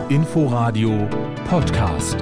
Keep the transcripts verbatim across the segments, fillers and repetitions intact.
Inforadio Podcast.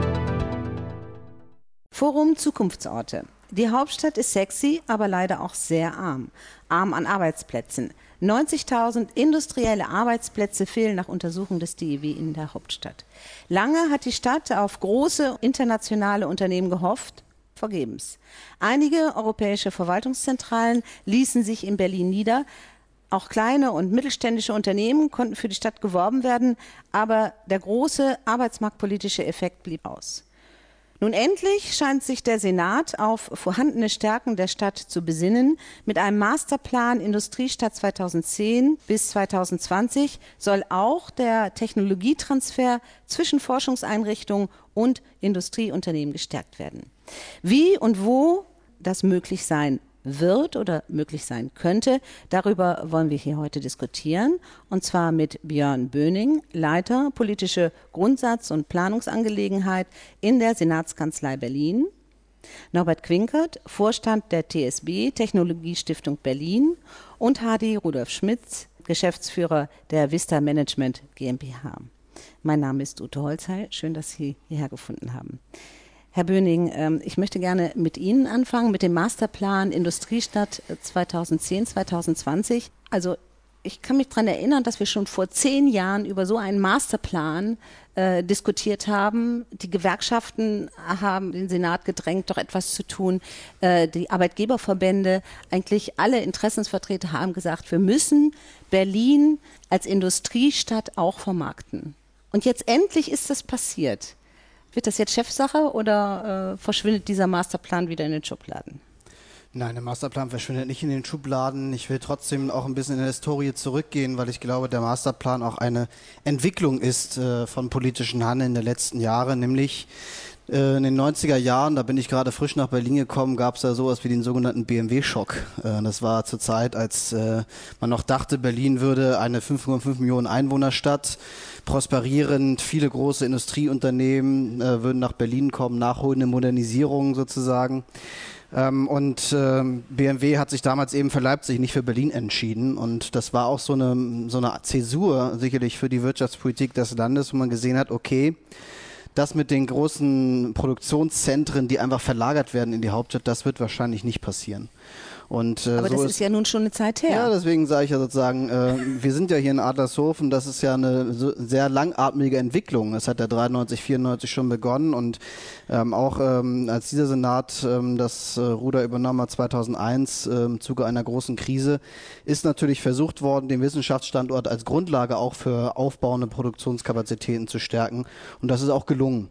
Forum Zukunftsorte. Die Hauptstadt ist sexy, aber leider auch sehr arm. Arm an Arbeitsplätzen. neunzigtausend industrielle Arbeitsplätze fehlen nach Untersuchung des D I W in der Hauptstadt. Lange hat die Stadt auf große internationale Unternehmen gehofft, vergebens. Einige europäische Verwaltungszentralen ließen sich in Berlin nieder. Auch kleine und mittelständische Unternehmen konnten für die Stadt geworben werden, aber der große arbeitsmarktpolitische Effekt blieb aus. Nun endlich scheint sich der Senat auf vorhandene Stärken der Stadt zu besinnen. Mit einem Masterplan Industriestadt zweitausendzehn bis zweitausendzwanzig soll auch der Technologietransfer zwischen Forschungseinrichtungen und Industrieunternehmen gestärkt werden. Wie und wo das möglich sein wird oder möglich sein könnte, darüber wollen wir hier heute diskutieren. Und zwar mit Björn Böning, Leiter politische Grundsatz- und Planungsangelegenheit in der Senatskanzlei Berlin. Norbert Quinkert, Vorstand der T S B, Technologiestiftung Berlin. Und Hadi Rudolf Schmitz, Geschäftsführer der Vista Management GmbH. Mein Name ist Ute Holzheim. Schön, dass Sie hierher gefunden haben. Herr Böning, ich möchte gerne mit Ihnen anfangen, mit dem Masterplan Industriestadt zweitausendzehn bis zweitausendzwanzig. Also ich kann mich daran erinnern, dass wir schon vor zehn Jahren über so einen Masterplan äh, diskutiert haben. Die Gewerkschaften haben den Senat gedrängt, doch etwas zu tun. Äh, die Arbeitgeberverbände, eigentlich alle Interessensvertreter haben gesagt, wir müssen Berlin als Industriestadt auch vermarkten. Und jetzt endlich ist das passiert. Wird das jetzt Chefsache oder äh, verschwindet dieser Masterplan wieder in den Schubladen? Nein, der Masterplan verschwindet nicht in den Schubladen. Ich will trotzdem auch ein bisschen in der Historie zurückgehen, weil ich glaube, der Masterplan auch eine Entwicklung ist äh, von politischen Handeln der letzten Jahre, nämlich äh, in den neunziger Jahren, da bin ich gerade frisch nach Berlin gekommen, gab es ja sowas wie den sogenannten B M W-Schock. Äh, das war zur Zeit, als äh, man noch dachte, Berlin würde eine fünf Komma fünf Millionen Einwohnerstadt, prosperierend, viele große Industrieunternehmen äh, würden nach Berlin kommen, nachholende Modernisierung sozusagen. Ähm, und ähm, B M W hat sich damals eben für Leipzig, nicht für Berlin entschieden. Und das war auch so eine, so eine Zäsur sicherlich für die Wirtschaftspolitik des Landes, wo man gesehen hat, okay, das mit den großen Produktionszentren, die einfach verlagert werden in die Hauptstadt, das wird wahrscheinlich nicht passieren. Und, äh, Aber so das ist, ist ja nun schon eine Zeit her. Ja, deswegen sage ich ja sozusagen, äh, wir sind ja hier in Adlershof und das ist ja eine so sehr langatmige Entwicklung. Das hat ja dreiundneunzig, vierundneunzig schon begonnen und ähm, auch ähm, als dieser Senat ähm, das äh, Ruder übernahm hat zweitausendeins äh, im Zuge einer großen Krise, ist natürlich versucht worden, den Wissenschaftsstandort als Grundlage auch für aufbauende Produktionskapazitäten zu stärken und das ist auch gelungen.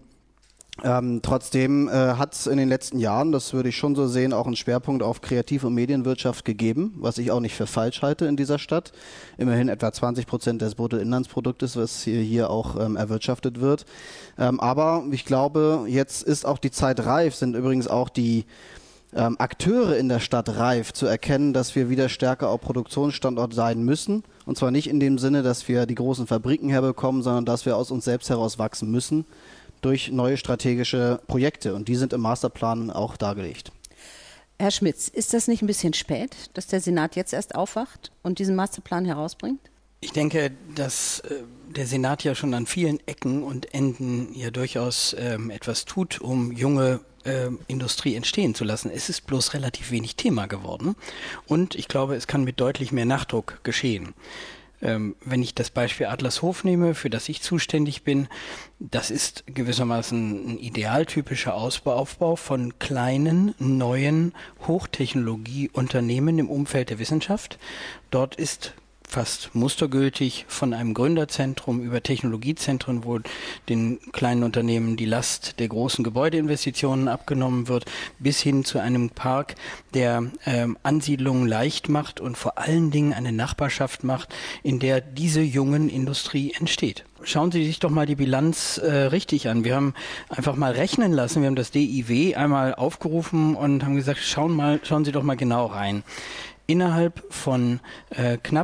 Ähm, trotzdem äh, hat es in den letzten Jahren, das würde ich schon so sehen, auch einen Schwerpunkt auf Kreativ- und Medienwirtschaft gegeben, was ich auch nicht für falsch halte in dieser Stadt. Immerhin etwa zwanzig Prozent des Bruttoinlandsproduktes, was hier, hier auch ähm, erwirtschaftet wird. Ähm, aber ich glaube, jetzt ist auch die Zeit reif, sind übrigens auch die ähm, Akteure in der Stadt reif, zu erkennen, dass wir wieder stärker auch Produktionsstandort sein müssen. Und zwar nicht in dem Sinne, dass wir die großen Fabriken herbekommen, sondern dass wir aus uns selbst heraus wachsen müssen durch neue strategische Projekte und die sind im Masterplan auch dargelegt. Herr Schmitz, ist das nicht ein bisschen spät, dass der Senat jetzt erst aufwacht und diesen Masterplan herausbringt? Ich denke, dass äh, der Senat ja schon an vielen Ecken und Enden ja durchaus ähm, etwas tut, um junge äh, Industrie entstehen zu lassen. Es ist bloß relativ wenig Thema geworden und ich glaube, es kann mit deutlich mehr Nachdruck geschehen. Ähm, wenn ich das Beispiel Adlershof nehme, für das ich zuständig bin, das ist gewissermaßen ein idealtypischer Ausbau von kleinen, neuen Hochtechnologieunternehmen im Umfeld der Wissenschaft. Dort ist fast mustergültig von einem Gründerzentrum über Technologiezentren, wo den kleinen Unternehmen die Last der großen Gebäudeinvestitionen abgenommen wird, bis hin zu einem Park, der ähm, Ansiedlungen leicht macht und vor allen Dingen eine Nachbarschaft macht, in der diese jungen Industrie entsteht. Schauen Sie sich doch mal die Bilanz äh, richtig an. Wir haben einfach mal rechnen lassen. Wir haben das D I W einmal aufgerufen und haben gesagt, schauen, mal, schauen Sie doch mal genau rein. Innerhalb von äh, knapp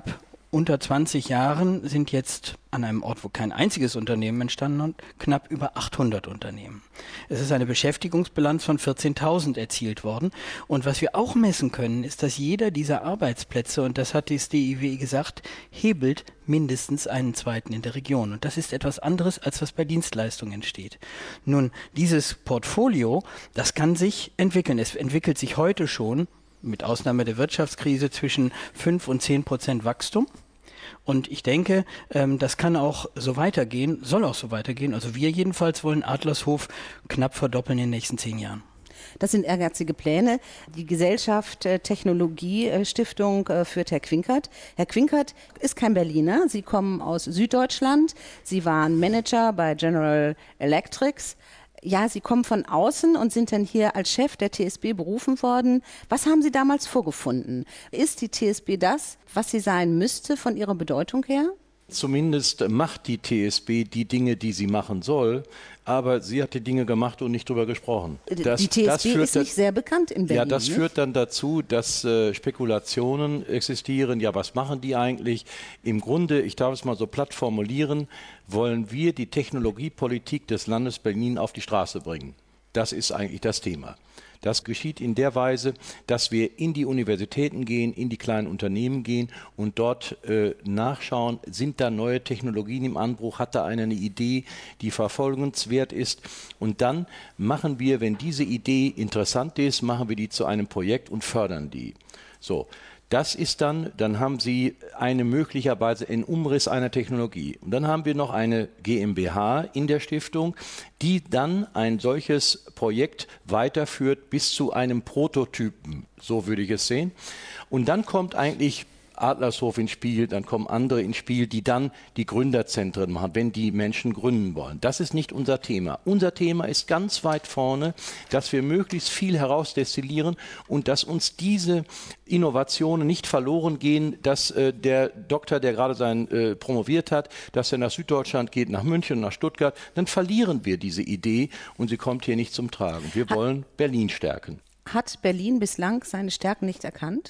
unter zwanzig Jahren sind jetzt an einem Ort, wo kein einziges Unternehmen entstanden ist, knapp über achthundert Unternehmen. Es ist eine Beschäftigungsbilanz von vierzehntausend erzielt worden. Und was wir auch messen können, ist, dass jeder dieser Arbeitsplätze, und das hat das D I W gesagt, hebelt mindestens einen zweiten in der Region. Und das ist etwas anderes, als was bei Dienstleistungen entsteht. Nun, dieses Portfolio, das kann sich entwickeln. Es entwickelt sich heute schon, mit Ausnahme der Wirtschaftskrise, zwischen fünf und zehn Prozent Wachstum. Und ich denke, ähm, das kann auch so weitergehen, soll auch so weitergehen. Also wir jedenfalls wollen Adlershof knapp verdoppeln in den nächsten zehn Jahren. Das sind ehrgeizige Pläne. Die Gesellschaft äh, Technologie äh, Stiftung äh, führt Herr Quinkert. Herr Quinkert ist kein Berliner. Sie kommen aus Süddeutschland. Sie waren Manager bei General Electrics. Ja, Sie kommen von außen und sind dann hier als Chef der T S B berufen worden. Was haben Sie damals vorgefunden? Ist die T S B das, was sie sein müsste von ihrer Bedeutung her? Zumindest macht die T S B die Dinge, die sie machen soll, aber sie hat die Dinge gemacht und nicht drüber gesprochen. Das, die T S B ist nicht sehr bekannt in Berlin. Ja, das nicht? führt dann dazu, dass äh, Spekulationen existieren. Ja, was machen die eigentlich? Im Grunde, ich darf es mal so platt formulieren, wollen wir die Technologiepolitik des Landes Berlin auf die Straße bringen. Das ist eigentlich das Thema. Das geschieht in der Weise, dass wir in die Universitäten gehen, in die kleinen Unternehmen gehen und dort äh, nachschauen, sind da neue Technologien im Anbruch, hat da einer eine Idee, die verfolgenswert ist. Und dann machen wir, wenn diese Idee interessant ist, machen wir die zu einem Projekt und fördern die. So. Das ist dann, dann haben Sie eine möglicherweise einen Umriss einer Technologie. Und dann haben wir noch eine GmbH in der Stiftung, die dann ein solches Projekt weiterführt bis zu einem Prototypen. So würde ich es sehen. Und dann kommt eigentlich Adlershof ins Spiel, dann kommen andere ins Spiel, die dann die Gründerzentren machen, wenn die Menschen gründen wollen. Das ist nicht unser Thema. Unser Thema ist ganz weit vorne, dass wir möglichst viel herausdestillieren und dass uns diese Innovationen nicht verloren gehen, dass äh, der Doktor, der gerade sein äh, promoviert hat, dass er nach Süddeutschland geht, nach München, nach Stuttgart, dann verlieren wir diese Idee und sie kommt hier nicht zum Tragen. Wir wollen Berlin stärken. Hat Berlin bislang seine Stärken nicht erkannt?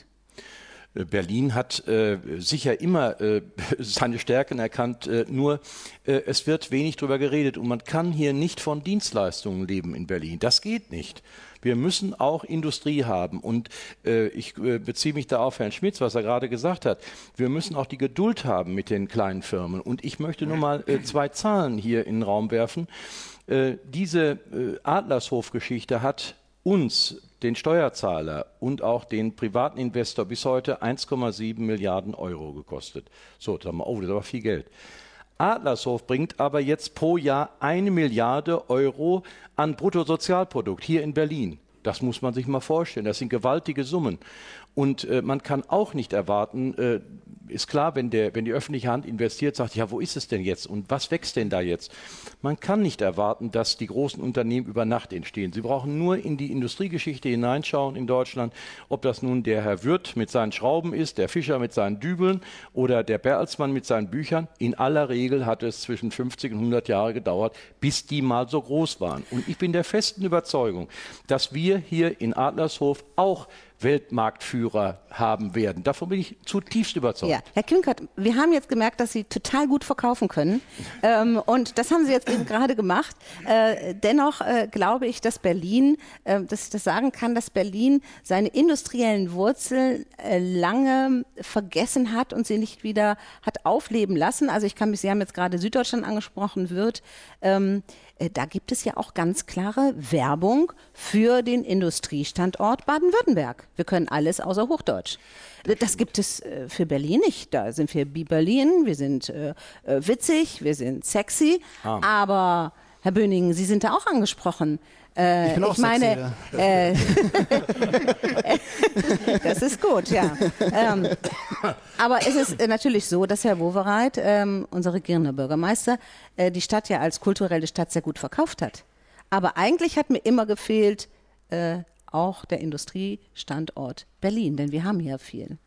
Berlin hat äh, sicher immer äh, seine Stärken erkannt, äh, nur äh, es wird wenig darüber geredet und man kann hier nicht von Dienstleistungen leben in Berlin. Das geht nicht. Wir müssen auch Industrie haben und äh, ich äh, beziehe mich da auf Herrn Schmitz, was er gerade gesagt hat. Wir müssen auch die Geduld haben mit den kleinen Firmen und ich möchte nur mal äh, zwei Zahlen hier in den Raum werfen. Äh, diese äh, Adlershof-Geschichte hat uns, den Steuerzahler und auch den privaten Investor bis heute eins Komma sieben Milliarden Euro gekostet. So, sagen wir, oh, das ist aber viel Geld. Adlershof bringt aber jetzt pro Jahr eine Milliarde Euro an Bruttosozialprodukt hier in Berlin. Das muss man sich mal vorstellen. Das sind gewaltige Summen. Und äh, man kann auch nicht erwarten, äh, ist klar, wenn, der, wenn die öffentliche Hand investiert, sagt, ja, wo ist es denn jetzt und was wächst denn da jetzt? Man kann nicht erwarten, dass die großen Unternehmen über Nacht entstehen. Sie brauchen nur in die Industriegeschichte hineinschauen in Deutschland, ob das nun der Herr Wirth mit seinen Schrauben ist, der Fischer mit seinen Dübeln oder der Bertelsmann mit seinen Büchern. In aller Regel hat es zwischen fünfzig und hundert Jahre gedauert, bis die mal so groß waren. Und ich bin der festen Überzeugung, dass wir hier in Adlershof auch Weltmarktführer haben werden. Davon bin ich zutiefst überzeugt. Ja. Herr Quinkert, wir haben jetzt gemerkt, dass Sie total gut verkaufen können. ähm, und das haben Sie jetzt eben gerade gemacht. Äh, dennoch äh, glaube ich, dass Berlin, äh, dass ich das sagen kann, dass Berlin seine industriellen Wurzeln äh, lange vergessen hat und sie nicht wieder hat aufleben lassen. Also ich kann mich, Sie haben jetzt gerade Süddeutschland angesprochen, wird. Ähm, äh, da gibt es ja auch ganz klare Werbung für den Industriestandort Baden-Württemberg. Wir können alles außer Hochdeutsch. Das gibt es äh, für Berlin nicht. Da sind wir wie Berlin, wir sind äh, witzig, wir sind sexy. Ah. Aber, Herr Böning, Sie sind da auch angesprochen. Äh, ich bin auch ich meine, sexy, ja. äh, das ist gut, ja. Ähm, aber es ist natürlich so, dass Herr Wowereit, ähm, unser regierender Bürgermeister, äh, die Stadt ja als kulturelle Stadt sehr gut verkauft hat. Aber eigentlich hat mir immer gefehlt, äh, auch der Industriestandort Berlin, denn wir haben hier viel.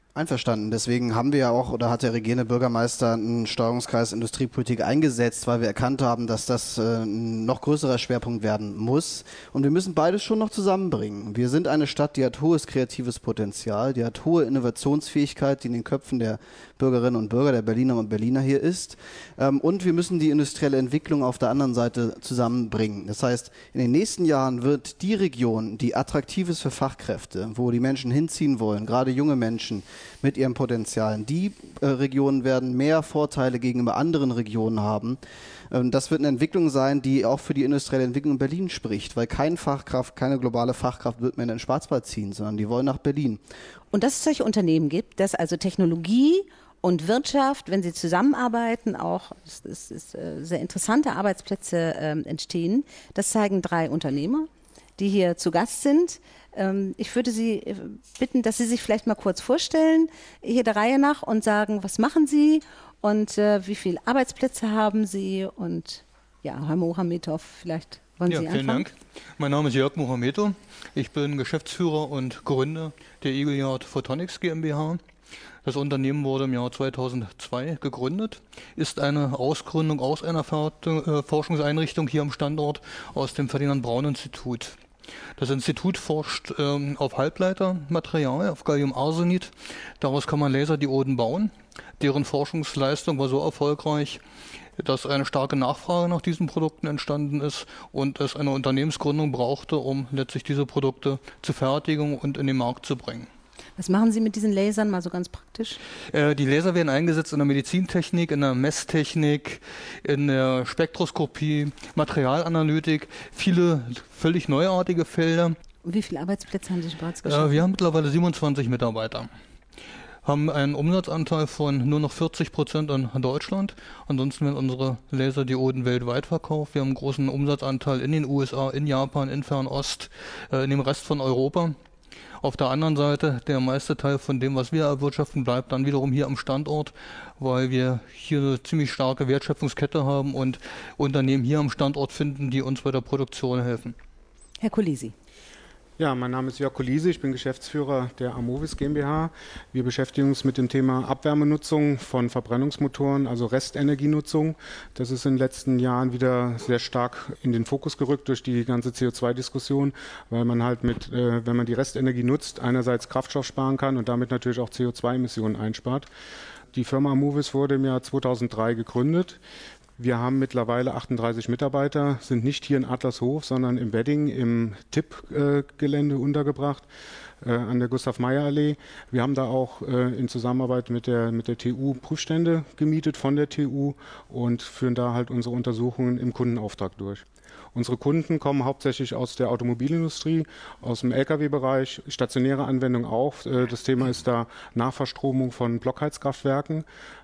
Einverstanden. Deswegen haben wir ja auch, oder hat der regierende Bürgermeister einen Steuerungskreis Industriepolitik eingesetzt, weil wir erkannt haben, dass das äh, ein noch größerer Schwerpunkt werden muss. Und wir müssen beides schon noch zusammenbringen. Wir sind eine Stadt, die hat hohes kreatives Potenzial, die hat hohe Innovationsfähigkeit, die in den Köpfen der Bürgerinnen und Bürger, der Berlinerinnen und Berliner hier ist. Ähm, und wir müssen die industrielle Entwicklung auf der anderen Seite zusammenbringen. Das heißt, in den nächsten Jahren wird die Region, die attraktiv ist für Fachkräfte, wo die Menschen hinziehen wollen, gerade junge Menschen, mit ihren Potenzialen. Die äh, Regionen werden mehr Vorteile gegenüber anderen Regionen haben. Ähm, das wird eine Entwicklung sein, die auch für die industrielle Entwicklung in Berlin spricht, weil keine Fachkraft, keine globale Fachkraft wird mehr in den Schwarzwald ziehen, sondern die wollen nach Berlin. Und dass es solche Unternehmen gibt, dass also Technologie und Wirtschaft, wenn sie zusammenarbeiten, auch es ist, ist, äh, sehr interessante Arbeitsplätze äh, entstehen, das zeigen drei Unternehmer, die hier zu Gast sind. Ich würde Sie bitten, dass Sie sich vielleicht mal kurz vorstellen, hier der Reihe nach, und sagen, was machen Sie und äh, wie viele Arbeitsplätze haben Sie? Und ja, Herr Mohamedov, vielleicht wollen ja, Sie anfangen? Vielen Dank. Mein Name ist Jörg Mohamedov. Ich bin Geschäftsführer und Gründer der Eagle Yard Photonics GmbH. Das Unternehmen wurde im Jahr zweitausendzwei gegründet, ist eine Ausgründung aus einer Forschungseinrichtung hier am Standort aus dem Ferdinand-Braun-Institut. Das Institut forscht ähm, auf Halbleitermaterial, auf Galliumarsenid. Daraus kann man Laserdioden bauen. Deren Forschungsleistung war so erfolgreich, dass eine starke Nachfrage nach diesen Produkten entstanden ist und es eine Unternehmensgründung brauchte, um letztlich diese Produkte zur Fertigung und in den Markt zu bringen. Was machen Sie mit diesen Lasern, mal so ganz praktisch? Äh, die Laser werden eingesetzt in der Medizintechnik, in der Messtechnik, in der Spektroskopie, Materialanalytik, viele völlig neuartige Felder. Und wie viele Arbeitsplätze haben Sie bereits geschaffen? Äh, wir haben mittlerweile siebenundzwanzig Mitarbeiter. Haben einen Umsatzanteil von nur noch vierzig Prozent in Deutschland. Ansonsten werden unsere Laserdioden weltweit verkauft. Wir haben einen großen Umsatzanteil in den U S A, in Japan, in Fernost, äh, in dem Rest von Europa. Auf der anderen Seite, der meiste Teil von dem, was wir erwirtschaften, bleibt dann wiederum hier am Standort, weil wir hier eine ziemlich starke Wertschöpfungskette haben und Unternehmen hier am Standort finden, die uns bei der Produktion helfen. Herr Kolisi. Ja, mein Name ist Jörg Kolisi, ich bin Geschäftsführer der Amovis GmbH. Wir beschäftigen uns mit dem Thema Abwärmenutzung von Verbrennungsmotoren, also Restenergienutzung. Das ist in den letzten Jahren wieder sehr stark in den Fokus gerückt durch die ganze C O zwei Diskussion, weil man halt mit, äh, wenn man die Restenergie nutzt, einerseits Kraftstoff sparen kann und damit natürlich auch C O zwei Emissionen einspart. Die Firma Amovis wurde im Jahr zweitausenddrei gegründet. Wir haben mittlerweile achtunddreißig Mitarbeiter, sind nicht hier in Adlershof, sondern im Wedding im T I P-Gelände untergebracht, äh, an der Gustav-Meyer-Allee. Wir haben da auch äh, in Zusammenarbeit mit der, mit der T U Prüfstände gemietet von der T U und führen da halt unsere Untersuchungen im Kundenauftrag durch. Unsere Kunden kommen hauptsächlich aus der Automobilindustrie, aus dem L K W-Bereich, stationäre Anwendung auch. Das Thema ist da Nachverstromung von Blockheizkraftwerken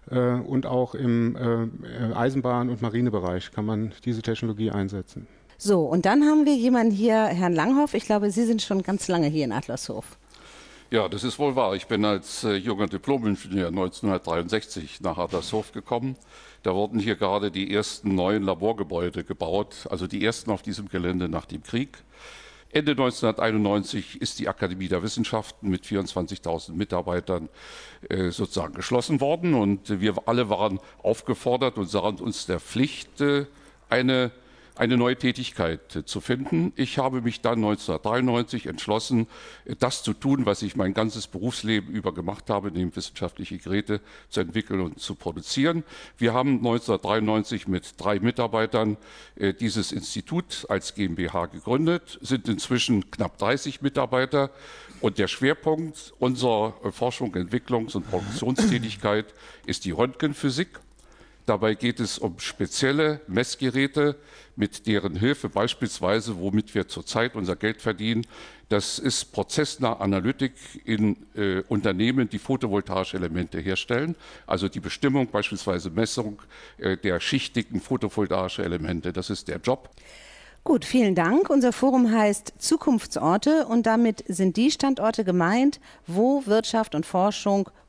und auch im Eisenbahn- und Marinebereich kann man diese Technologie einsetzen. So, und dann haben wir jemanden hier, Herrn Langhoff. Ich glaube, Sie sind schon ganz lange hier in Adlershof. Ja, das ist wohl wahr. Ich bin als äh, junger Diplom-Ingenieur neunzehnhundertdreiundsechzig nach Adlershof gekommen. Da wurden hier gerade die ersten neuen Laborgebäude gebaut, also die ersten auf diesem Gelände nach dem Krieg. Ende neunzehnhunderteinundneunzig ist die Akademie der Wissenschaften mit vierundzwanzigtausend Mitarbeitern äh, sozusagen geschlossen worden. Und wir alle waren aufgefordert und sahen uns der Pflicht, äh, eine eine neue Tätigkeit äh, zu finden. Ich habe mich dann neunzehnhundertdreiundneunzig entschlossen, äh, das zu tun, was ich mein ganzes Berufsleben über gemacht habe, nämlich wissenschaftliche Geräte zu entwickeln und zu produzieren. Wir haben neunzehnhundertdreiundneunzig mit drei Mitarbeitern äh, dieses Institut als GmbH gegründet, sind inzwischen knapp dreißig Mitarbeiter und der Schwerpunkt unserer äh, Forschung, Entwicklungs- und Produktionstätigkeit ist die Röntgenphysik. Dabei geht es um spezielle Messgeräte, mit deren Hilfe beispielsweise, womit wir zurzeit unser Geld verdienen, das ist prozessnahe Analytik in äh, Unternehmen, die photovoltaische Elemente herstellen, also die Bestimmung, beispielsweise Messung äh, der schichtigen photovoltaische Elemente. Das ist der Job. Gut, vielen Dank. Unser Forum heißt Zukunftsorte und damit sind die Standorte gemeint, wo Wirtschaft und Forschung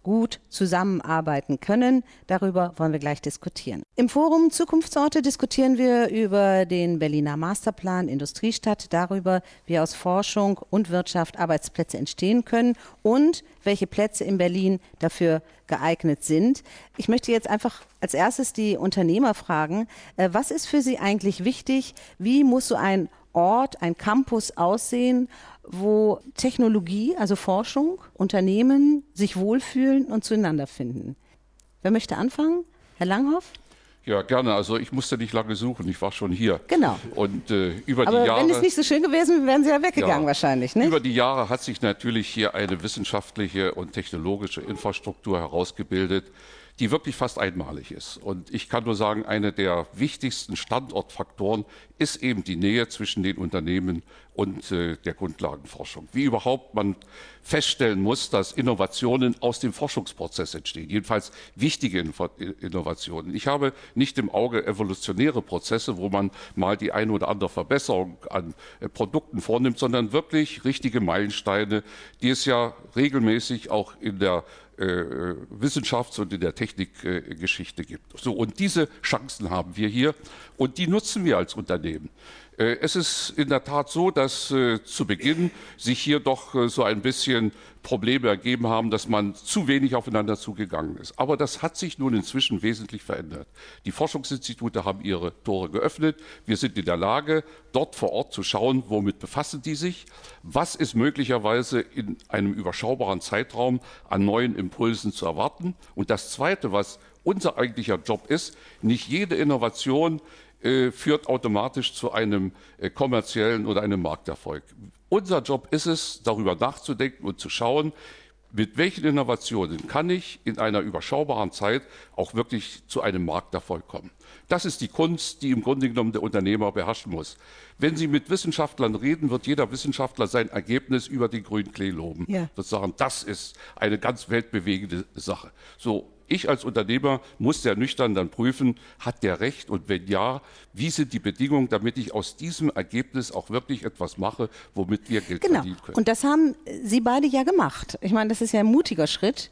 gut zusammenarbeiten können. Darüber wollen wir gleich diskutieren. Im Forum Zukunftsorte diskutieren wir über den Berliner Masterplan Industriestadt, darüber, wie aus Forschung und Wirtschaft Arbeitsplätze entstehen können und welche Plätze in Berlin dafür geeignet sind. Ich möchte jetzt einfach als erstes die Unternehmer fragen, äh, was ist für Sie eigentlich wichtig? Wie muss so ein Ort, ein Campus aussehen, wo Technologie, also Forschung, Unternehmen sich wohlfühlen und zueinander finden? Wer möchte anfangen? Herr Langhoff? Ja, gerne. Also ich musste nicht lange suchen, ich war schon hier. Genau. Und äh, über Aber die Jahre, wenn es nicht so schön gewesen wäre, wären Sie ja weggegangen ja, wahrscheinlich, nicht? Über die Jahre hat sich natürlich hier eine wissenschaftliche und technologische Infrastruktur herausgebildet, die wirklich fast einmalig ist. Und ich kann nur sagen, einer der wichtigsten Standortfaktoren ist eben die Nähe zwischen den Unternehmen und äh, der Grundlagenforschung. Wie überhaupt man feststellen muss, dass Innovationen aus dem Forschungsprozess entstehen, jedenfalls wichtige Info Innovationen. Ich habe nicht im Auge evolutionäre Prozesse, wo man mal die eine oder andere Verbesserung an äh, Produkten vornimmt, sondern wirklich richtige Meilensteine, die es ja regelmäßig auch in der Äh, Wissenschafts- und in der Technikgeschichte äh, gibt. So, und diese Chancen haben wir hier und die nutzen wir als Unternehmen. Äh, es ist in der Tat so, dass äh, zu Beginn sich hier doch äh, so ein bisschen Probleme ergeben haben, dass man zu wenig aufeinander zugegangen ist. Aber das hat sich nun inzwischen wesentlich verändert. Die Forschungsinstitute haben ihre Tore geöffnet. Wir sind in der Lage, dort vor Ort zu schauen, womit befassen die sich, was ist möglicherweise in einem überschaubaren Zeitraum an neuen Impulsen zu erwarten. Und das Zweite, was unser eigentlicher Job ist, nicht jede Innovation äh, führt automatisch zu einem äh, kommerziellen oder einem Markterfolg. Unser Job ist es, darüber nachzudenken und zu schauen, mit welchen Innovationen kann ich in einer überschaubaren Zeit auch wirklich zu einem Markterfolg kommen. Das ist die Kunst, die im Grunde genommen der Unternehmer beherrschen muss. Wenn Sie mit Wissenschaftlern reden, wird jeder Wissenschaftler sein Ergebnis über den grünen Klee loben. Ja. Wird sagen, das ist eine ganz weltbewegende Sache. So, ich als Unternehmer muss sehr nüchtern dann prüfen, hat der recht und wenn ja, wie sind die Bedingungen, damit ich aus diesem Ergebnis auch wirklich etwas mache, womit wir Geld genau. verdienen können. Und das haben Sie beide ja gemacht. Ich meine, das ist ja ein mutiger Schritt.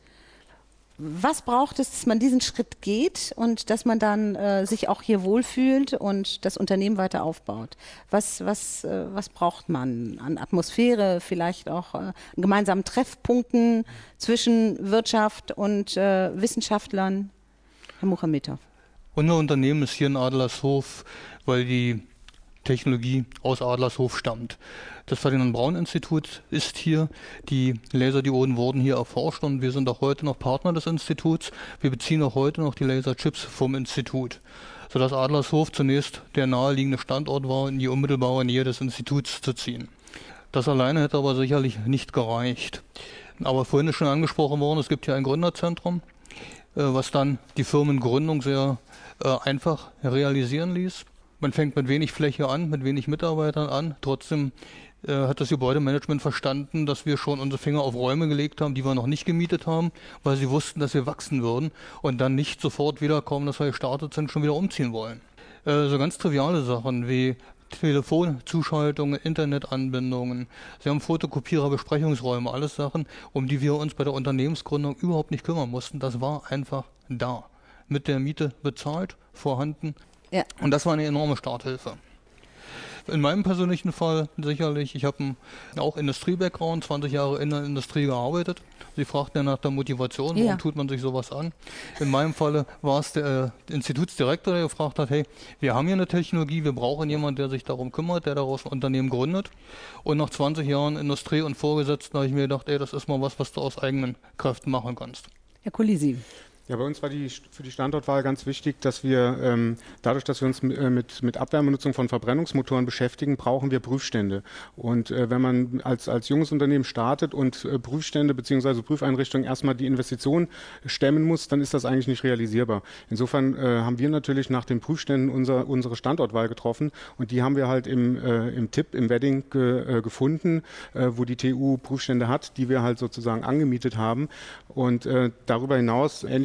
Was braucht es, dass man diesen Schritt geht und dass man dann äh, sich auch hier wohlfühlt und das Unternehmen weiter aufbaut? Was, was, äh, was braucht man an Atmosphäre, vielleicht auch äh, an gemeinsamen Treffpunkten zwischen Wirtschaft und äh, Wissenschaftlern? Herr Muchametov. Unser Unternehmen ist hier in Adlershof, weil die Technologie aus Adlershof stammt. Das Ferdinand-Braun-Institut ist hier. Die Laserdioden wurden hier erforscht und wir sind auch heute noch Partner des Instituts. Wir beziehen auch heute noch die Laserchips vom Institut, sodass Adlershof zunächst der naheliegende Standort war, in die unmittelbare Nähe des Instituts zu ziehen. Das alleine hätte aber sicherlich nicht gereicht. Aber vorhin ist schon angesprochen worden, es gibt hier ein Gründerzentrum, was dann die Firmengründung sehr einfach realisieren ließ. Man fängt mit wenig Fläche an, mit wenig Mitarbeitern an. Trotzdem äh, hat das Gebäudemanagement verstanden, dass wir schon unsere Finger auf Räume gelegt haben, die wir noch nicht gemietet haben, weil sie wussten, dass wir wachsen würden und dann nicht sofort wiederkommen, dass wir gestartet sind, schon wieder umziehen wollen. Äh, so ganz triviale Sachen wie Telefonzuschaltungen, Internetanbindungen, Sie haben Fotokopierer, Besprechungsräume, alles Sachen, um die wir uns bei der Unternehmensgründung überhaupt nicht kümmern mussten. Das war einfach da. Mit der Miete bezahlt, vorhanden. Ja. Und das war eine enorme Starthilfe. In meinem persönlichen Fall sicherlich, ich habe auch Industrie-Background, zwanzig Jahre in der Industrie gearbeitet. Sie fragten ja nach der Motivation, warum ja. tut man sich sowas an? In meinem Falle war es der äh, Institutsdirektor, der gefragt hat, hey, wir haben hier eine Technologie, wir brauchen jemanden, der sich darum kümmert, der daraus ein Unternehmen gründet. Und nach zwanzig Jahren Industrie und Vorgesetzten habe ich mir gedacht, ey, das ist mal was, was du aus eigenen Kräften machen kannst. Herr Kulisi. Ja, bei uns war die, für die Standortwahl ganz wichtig, dass wir ähm, dadurch, dass wir uns äh, mit, mit Abwärmenutzung von Verbrennungsmotoren beschäftigen, brauchen wir Prüfstände. Und äh, wenn man als, als junges Unternehmen startet und äh, Prüfstände bzw. Prüfeinrichtungen erstmal die Investition stemmen muss, dann ist das eigentlich nicht realisierbar. Insofern äh, haben wir natürlich nach den Prüfständen unser, unsere Standortwahl getroffen und die haben wir halt im, äh, im T I P, im Wedding ge, äh, gefunden, äh, wo die T U Prüfstände hat, die wir halt sozusagen angemietet haben. Und äh, darüber hinaus, ähnlich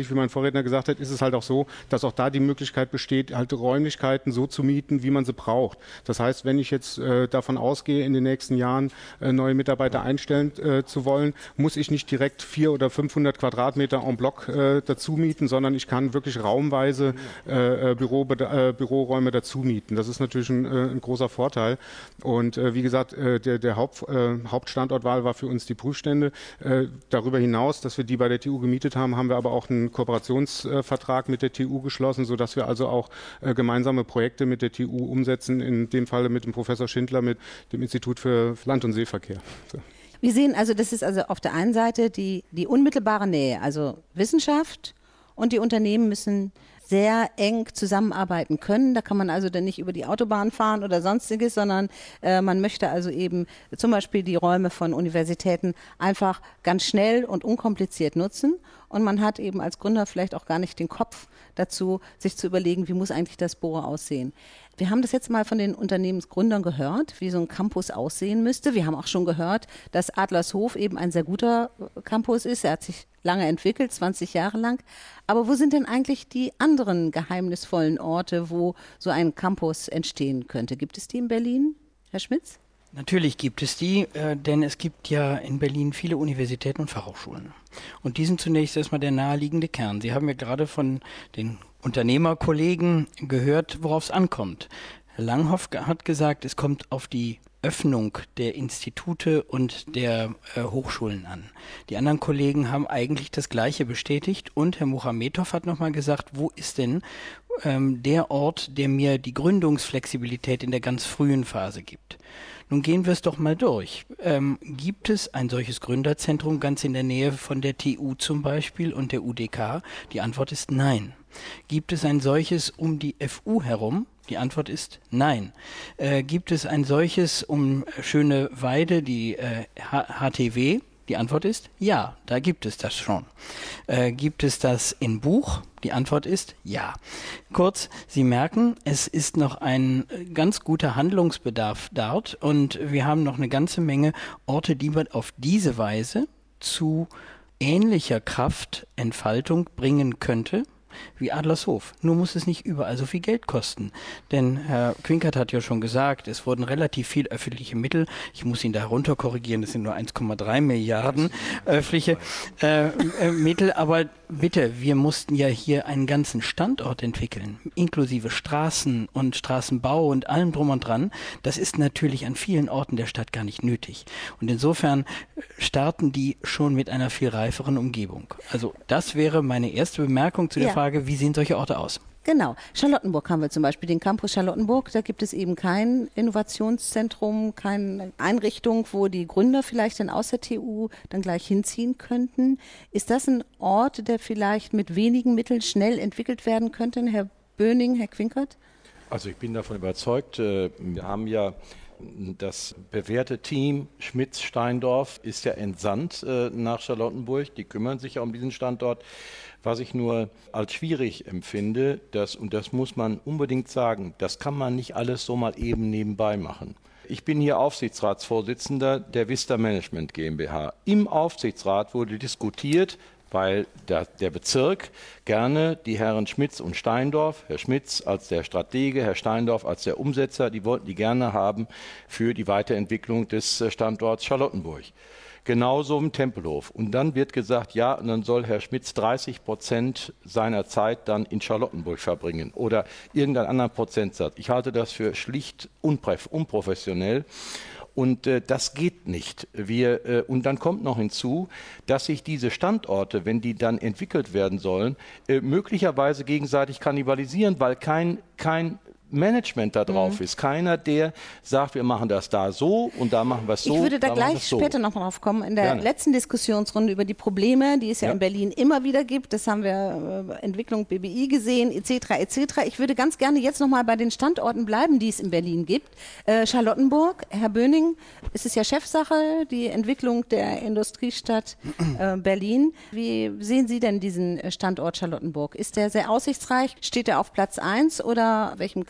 wie mein Vorredner gesagt hat, ist es halt auch so, dass auch da die Möglichkeit besteht, halt Räumlichkeiten so zu mieten, wie man sie braucht. Das heißt, wenn ich jetzt äh, davon ausgehe, in den nächsten Jahren äh, neue Mitarbeiter einstellen äh, zu wollen, muss ich nicht direkt vier oder fünfhundert Quadratmeter en bloc äh, dazu mieten, sondern ich kann wirklich raumweise äh, Büro, äh, Büroräume dazu mieten. Das ist natürlich ein, äh, ein großer Vorteil. Und äh, wie gesagt, äh, der, der Haupt, äh, Hauptstandortwahl war für uns die Prüfstände. Äh, darüber hinaus, dass wir die bei der T U gemietet haben, haben wir aber auch einen Kooperationsvertrag mit der T U geschlossen, sodass wir also auch äh, gemeinsame Projekte mit der T U umsetzen, in dem Falle mit dem Professor Schindler, mit dem Institut für Land- und Seeverkehr. So. Wir sehen also, das ist also auf der einen Seite die, die unmittelbare Nähe, also Wissenschaft, und die Unternehmen müssen sehr eng zusammenarbeiten können. Da kann man also dann nicht über die Autobahn fahren oder sonstiges, sondern äh, man möchte also eben zum Beispiel die Räume von Universitäten einfach ganz schnell und unkompliziert nutzen. Und man hat eben als Gründer vielleicht auch gar nicht den Kopf dazu, sich zu überlegen, wie muss eigentlich das Bohrer aussehen. Wir haben das jetzt mal von den Unternehmensgründern gehört, wie so ein Campus aussehen müsste. Wir haben auch schon gehört, dass Adlershof eben ein sehr guter Campus ist. Er hat sich lange entwickelt, zwanzig Jahre lang. Aber wo sind denn eigentlich die anderen geheimnisvollen Orte, wo so ein Campus entstehen könnte? Gibt es die in Berlin, Herr Schmitz? Natürlich gibt es die, äh, denn es gibt ja in Berlin viele Universitäten und Fachhochschulen. Und die sind zunächst erstmal der naheliegende Kern. Sie haben ja gerade von den Unternehmerkollegen gehört, worauf es ankommt. Herr Langhoff hat gesagt, es kommt auf die Öffnung der Institute und der äh, Hochschulen an. Die anderen Kollegen haben eigentlich das Gleiche bestätigt und Herr Muhamedov hat nochmal gesagt, wo ist denn ähm, der Ort, der mir die Gründungsflexibilität in der ganz frühen Phase gibt? Nun gehen wir es doch mal durch. Ähm, gibt es ein solches Gründerzentrum ganz in der Nähe von der T U zum Beispiel und der U D K? Die Antwort ist nein. Gibt es ein solches um die F U herum? Die Antwort ist nein. Äh, gibt es ein solches um Schöneweide, die äh, H T W? Die Antwort ist ja, da gibt es das schon. Äh, gibt es das in Buch? Die Antwort ist ja. Kurz, Sie merken, es ist noch ein ganz guter Handlungsbedarf dort und wir haben noch eine ganze Menge Orte, die man auf diese Weise zu ähnlicher Kraftentfaltung bringen könnte wie Adlershof. Nur muss es nicht überall so viel Geld kosten. Denn Herr Quinkert hat ja schon gesagt, es wurden relativ viel öffentliche Mittel, ich muss ihn da runter korrigieren, das sind nur eins Komma drei Milliarden öffentliche äh, äh, Mittel, aber bitte, wir mussten ja hier einen ganzen Standort entwickeln, inklusive Straßen und Straßenbau und allem drum und dran. Das ist natürlich an vielen Orten der Stadt gar nicht nötig. Und insofern starten die schon mit einer viel reiferen Umgebung. Also das wäre meine erste Bemerkung zu der Ja. Frage, wie sehen solche Orte aus? Genau. Charlottenburg haben wir zum Beispiel, den Campus Charlottenburg. Da gibt es eben kein Innovationszentrum, keine Einrichtung, wo die Gründer vielleicht dann aus der T U dann gleich hinziehen könnten. Ist das ein Ort, der vielleicht mit wenigen Mitteln schnell entwickelt werden könnte? Herr Böning, Herr Quinkert? Also ich bin davon überzeugt, wir haben ja das bewährte Team Schmitz-Steindorf ist ja entsandt nach Charlottenburg. Die kümmern sich ja um diesen Standort. Was ich nur als schwierig empfinde, das, und das muss man unbedingt sagen, das kann man nicht alles so mal eben nebenbei machen. Ich bin hier Aufsichtsratsvorsitzender der Vista Management GmbH. Im Aufsichtsrat wurde diskutiert, weil der, der Bezirk gerne die Herren Schmitz und Steindorf, Herr Schmitz als der Stratege, Herr Steindorf als der Umsetzer, die wollten die gerne haben für die Weiterentwicklung des Standorts Charlottenburg. Genauso im Tempelhof. Und dann wird gesagt, ja, und dann soll Herr Schmitz dreißig Prozent seiner Zeit dann in Charlottenburg verbringen oder irgendeinen anderen Prozentsatz. Ich halte das für schlicht unprofessionell. Und äh, das geht nicht. Wir, äh, und dann kommt noch hinzu, dass sich diese Standorte, wenn die dann entwickelt werden sollen, äh, möglicherweise gegenseitig kannibalisieren, weil kein, kein Management da drauf mhm. ist. Keiner, der sagt, wir machen das da so und da machen wir es so. Ich würde da, da gleich so. später noch drauf kommen, in der Gerne. letzten Diskussionsrunde über die Probleme, die es ja, ja in Berlin immer wieder gibt. Das haben wir äh, Entwicklung B B I gesehen, et cetera et cetera. Ich würde ganz gerne jetzt noch mal bei den Standorten bleiben, die es in Berlin gibt. Äh, Charlottenburg, Herr Böning, es ist ja Chefsache, die Entwicklung der Industriestadt äh, Berlin. Wie sehen Sie denn diesen Standort Charlottenburg? Ist der sehr aussichtsreich? Steht er auf Platz eins oder welchem Campus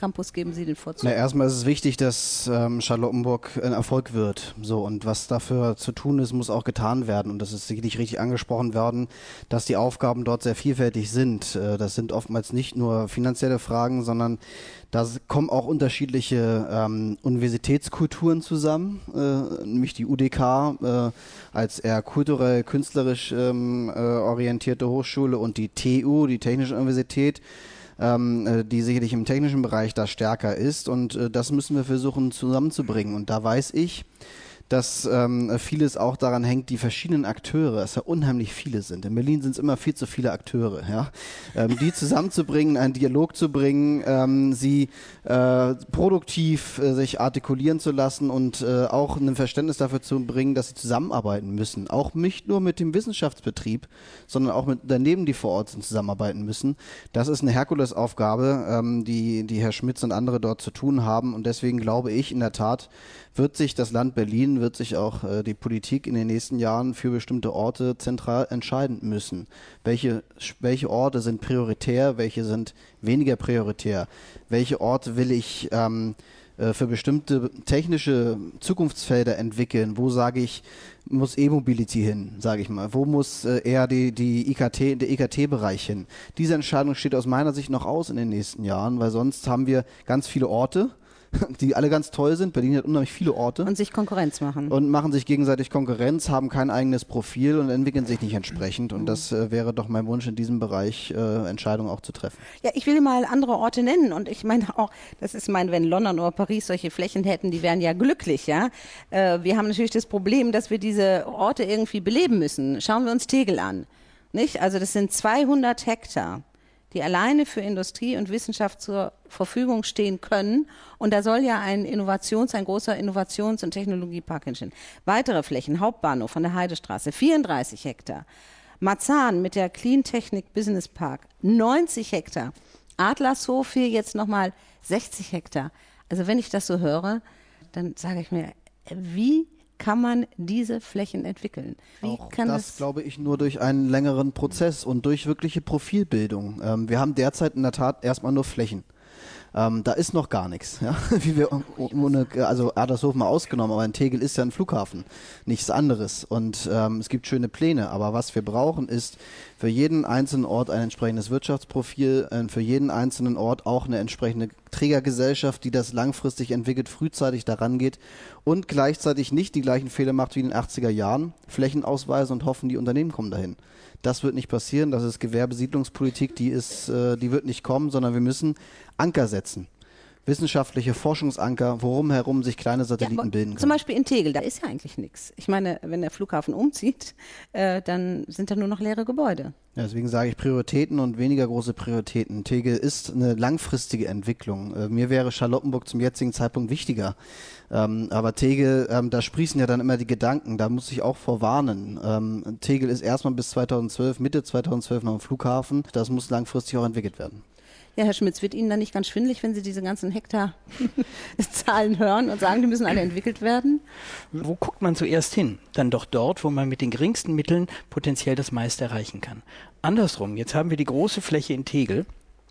Campus geben Sie den Vorzug? Na, erstmal ist es wichtig, dass ähm, Charlottenburg ein Erfolg wird. So, und was dafür zu tun ist, muss auch getan werden. Und das ist sicherlich richtig angesprochen worden, dass die Aufgaben dort sehr vielfältig sind. Äh, das sind oftmals nicht nur finanzielle Fragen, sondern da kommen auch unterschiedliche ähm, Universitätskulturen zusammen, äh, nämlich die U D K äh, als eher kulturell, künstlerisch ähm, äh, orientierte Hochschule und die T U, die Technische Universität, ähm, äh, die sicherlich im technischen Bereich da stärker ist. Und äh, das müssen wir versuchen zusammenzubringen. Und da weiß ich, dass ähm, vieles auch daran hängt, die verschiedenen Akteure, dass ja unheimlich viele sind. In Berlin sind es immer viel zu viele Akteure, ja? ähm, die zusammenzubringen, einen Dialog zu bringen, ähm, sie äh, produktiv äh, sich artikulieren zu lassen und äh, auch ein Verständnis dafür zu bringen, dass sie zusammenarbeiten müssen. Auch nicht nur mit dem Wissenschaftsbetrieb, sondern auch mit Unternehmen, die vor Ort sind, zusammenarbeiten müssen. Das ist eine Herkulesaufgabe, ähm, die, die Herr Schmitz und andere dort zu tun haben. Und deswegen glaube ich in der Tat, wird sich das Land Berlin, wird sich auch äh, die Politik in den nächsten Jahren für bestimmte Orte zentral entscheiden müssen. Welche, welche Orte sind prioritär, welche sind weniger prioritär? Welche Orte will ich ähm, äh, für bestimmte technische Zukunftsfelder entwickeln? Wo sage ich, muss E-Mobility hin, sage ich mal? Wo muss äh, eher die, die I K T, der I K T-Bereich hin? Diese Entscheidung steht aus meiner Sicht noch aus in den nächsten Jahren, weil sonst haben wir ganz viele Orte, die alle ganz toll sind. Berlin hat unheimlich viele Orte. Und sich Konkurrenz machen. Und machen sich gegenseitig Konkurrenz, haben kein eigenes Profil und entwickeln sich nicht entsprechend. Und das äh, wäre doch mein Wunsch, in diesem Bereich äh, Entscheidungen auch zu treffen. Ja, ich will mal andere Orte nennen. Und ich meine auch, das ist mein, wenn London oder Paris solche Flächen hätten, die wären ja glücklich, ja. Äh, wir haben natürlich das Problem, dass wir diese Orte irgendwie beleben müssen. Schauen wir uns Tegel an, nicht? Also das sind zweihundert Hektar, die alleine für Industrie und Wissenschaft zur Verfügung stehen können. Und da soll ja ein Innovations-, ein großer Innovations- und Technologiepark entstehen. Weitere Flächen, Hauptbahnhof von der Heidestraße, vierunddreißig Hektar. Marzahn mit der Clean Technik Business Park, neunzig Hektar. Adlershof hier jetzt nochmal sechzig Hektar. Also wenn ich das so höre, dann sage ich mir, wie kann man diese Flächen entwickeln? Wie Auch kann das, das glaube ich, nur durch einen längeren Prozess und durch wirkliche Profilbildung. Ähm, wir haben derzeit in der Tat erstmal nur Flächen. Ähm, da ist noch gar nichts, ja? Wie wir, ohne, also Adlershof mal ausgenommen, aber in Tegel ist ja ein Flughafen, nichts anderes. Und ähm, es gibt schöne Pläne, aber was wir brauchen ist für jeden einzelnen Ort ein entsprechendes Wirtschaftsprofil, äh, für jeden einzelnen Ort auch eine entsprechende Trägergesellschaft, die das langfristig entwickelt, frühzeitig daran geht und gleichzeitig nicht die gleichen Fehler macht wie in den achtziger Jahren, Flächen ausweisen und hoffen, die Unternehmen kommen dahin. Das wird nicht passieren, das ist Gewerbesiedlungspolitik, die ist, äh, die wird nicht kommen, sondern wir müssen Anker setzen. Wissenschaftliche Forschungsanker, worum herum sich kleine Satelliten ja, bilden können. Zum Beispiel in Tegel, da ist ja eigentlich nichts. Ich meine, wenn der Flughafen umzieht, äh, dann sind da nur noch leere Gebäude. Ja, deswegen sage ich Prioritäten und weniger große Prioritäten. Tegel ist eine langfristige Entwicklung. Äh, mir wäre Charlottenburg zum jetzigen Zeitpunkt wichtiger. Ähm, aber Tegel, ähm, da sprießen ja dann immer die Gedanken, da muss ich auch vorwarnen. Ähm, Tegel ist erstmal bis zweitausendzwölf, Mitte zweitausendzwölf noch ein Flughafen. Das muss langfristig auch entwickelt werden. Ja, Herr Schmitz, wird Ihnen dann nicht ganz schwindelig, wenn Sie diese ganzen Hektar-Zahlen hören und sagen, die müssen alle entwickelt werden? Wo guckt man zuerst hin? Dann doch dort, wo man mit den geringsten Mitteln potenziell das meiste erreichen kann. Andersrum, jetzt haben wir die große Fläche in Tegel.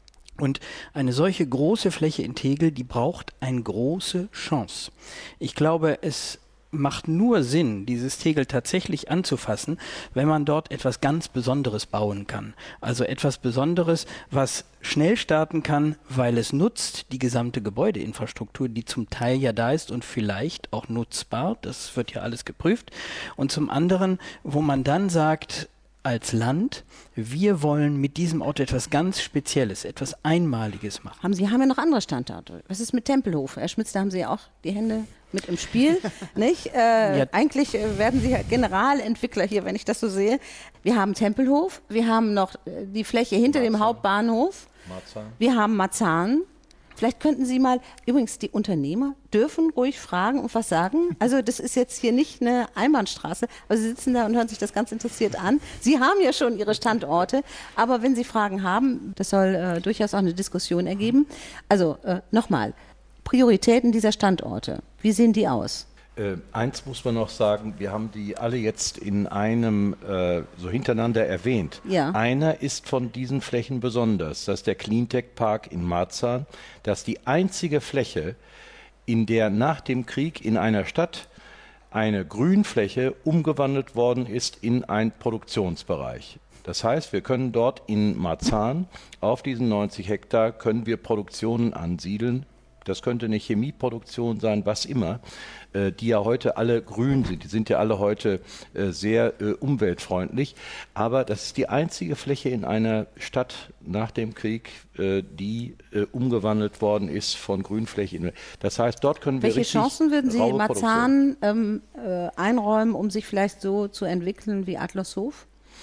Und eine solche große Fläche in Tegel, die braucht eine große Chance. Ich glaube, es macht nur Sinn, dieses Tegel tatsächlich anzufassen, wenn man dort etwas ganz Besonderes bauen kann. Also etwas Besonderes, was schnell starten kann, weil es nutzt die gesamte Gebäudeinfrastruktur, die zum Teil ja da ist und vielleicht auch nutzbar. Das wird ja alles geprüft. Und zum anderen, wo man dann sagt, als Land, wir wollen mit diesem Ort etwas ganz Spezielles, etwas Einmaliges machen. Haben Sie haben ja noch andere Standorte. Was ist mit Tempelhof? Herr Schmitz, da haben Sie ja auch die Hände mit im Spiel, nicht? Äh, Ja. Eigentlich äh, werden Sie ja Generalentwickler hier, wenn ich das so sehe. Wir haben Tempelhof, wir haben noch äh, die Fläche hinter dem Hauptbahnhof, Marzahn. wir haben Marzahn. Vielleicht könnten Sie mal, übrigens die Unternehmer dürfen ruhig fragen und was sagen. Also das ist jetzt hier nicht eine Einbahnstraße, aber Sie sitzen da und hören sich das ganz interessiert an. Sie haben ja schon Ihre Standorte, aber wenn Sie Fragen haben, das soll äh, durchaus auch eine Diskussion ergeben. Also äh, nochmal, Prioritäten dieser Standorte, wie sehen die aus? Äh, eins muss man noch sagen, wir haben die alle jetzt in einem äh, so hintereinander erwähnt. Ja. Einer ist von diesen Flächen besonders, das ist der Cleantech Park in Marzahn. Das ist die einzige Fläche, in der nach dem Krieg in einer Stadt eine Grünfläche umgewandelt worden ist in einen Produktionsbereich. Das heißt, wir können dort in Marzahn auf diesen neunzig Hektar können wir Produktionen ansiedeln. Das könnte eine Chemieproduktion sein, was immer, äh, die ja heute alle grün sind. Die sind ja alle heute äh, sehr äh, umweltfreundlich. Aber das ist die einzige Fläche in einer Stadt nach dem Krieg, äh, die äh, umgewandelt worden ist von Grünfläche in. Das heißt, dort können wir Welche richtig Chancen würden Sie raue Marzahn ähm, äh, einräumen, um sich vielleicht so zu entwickeln wie Adlershof?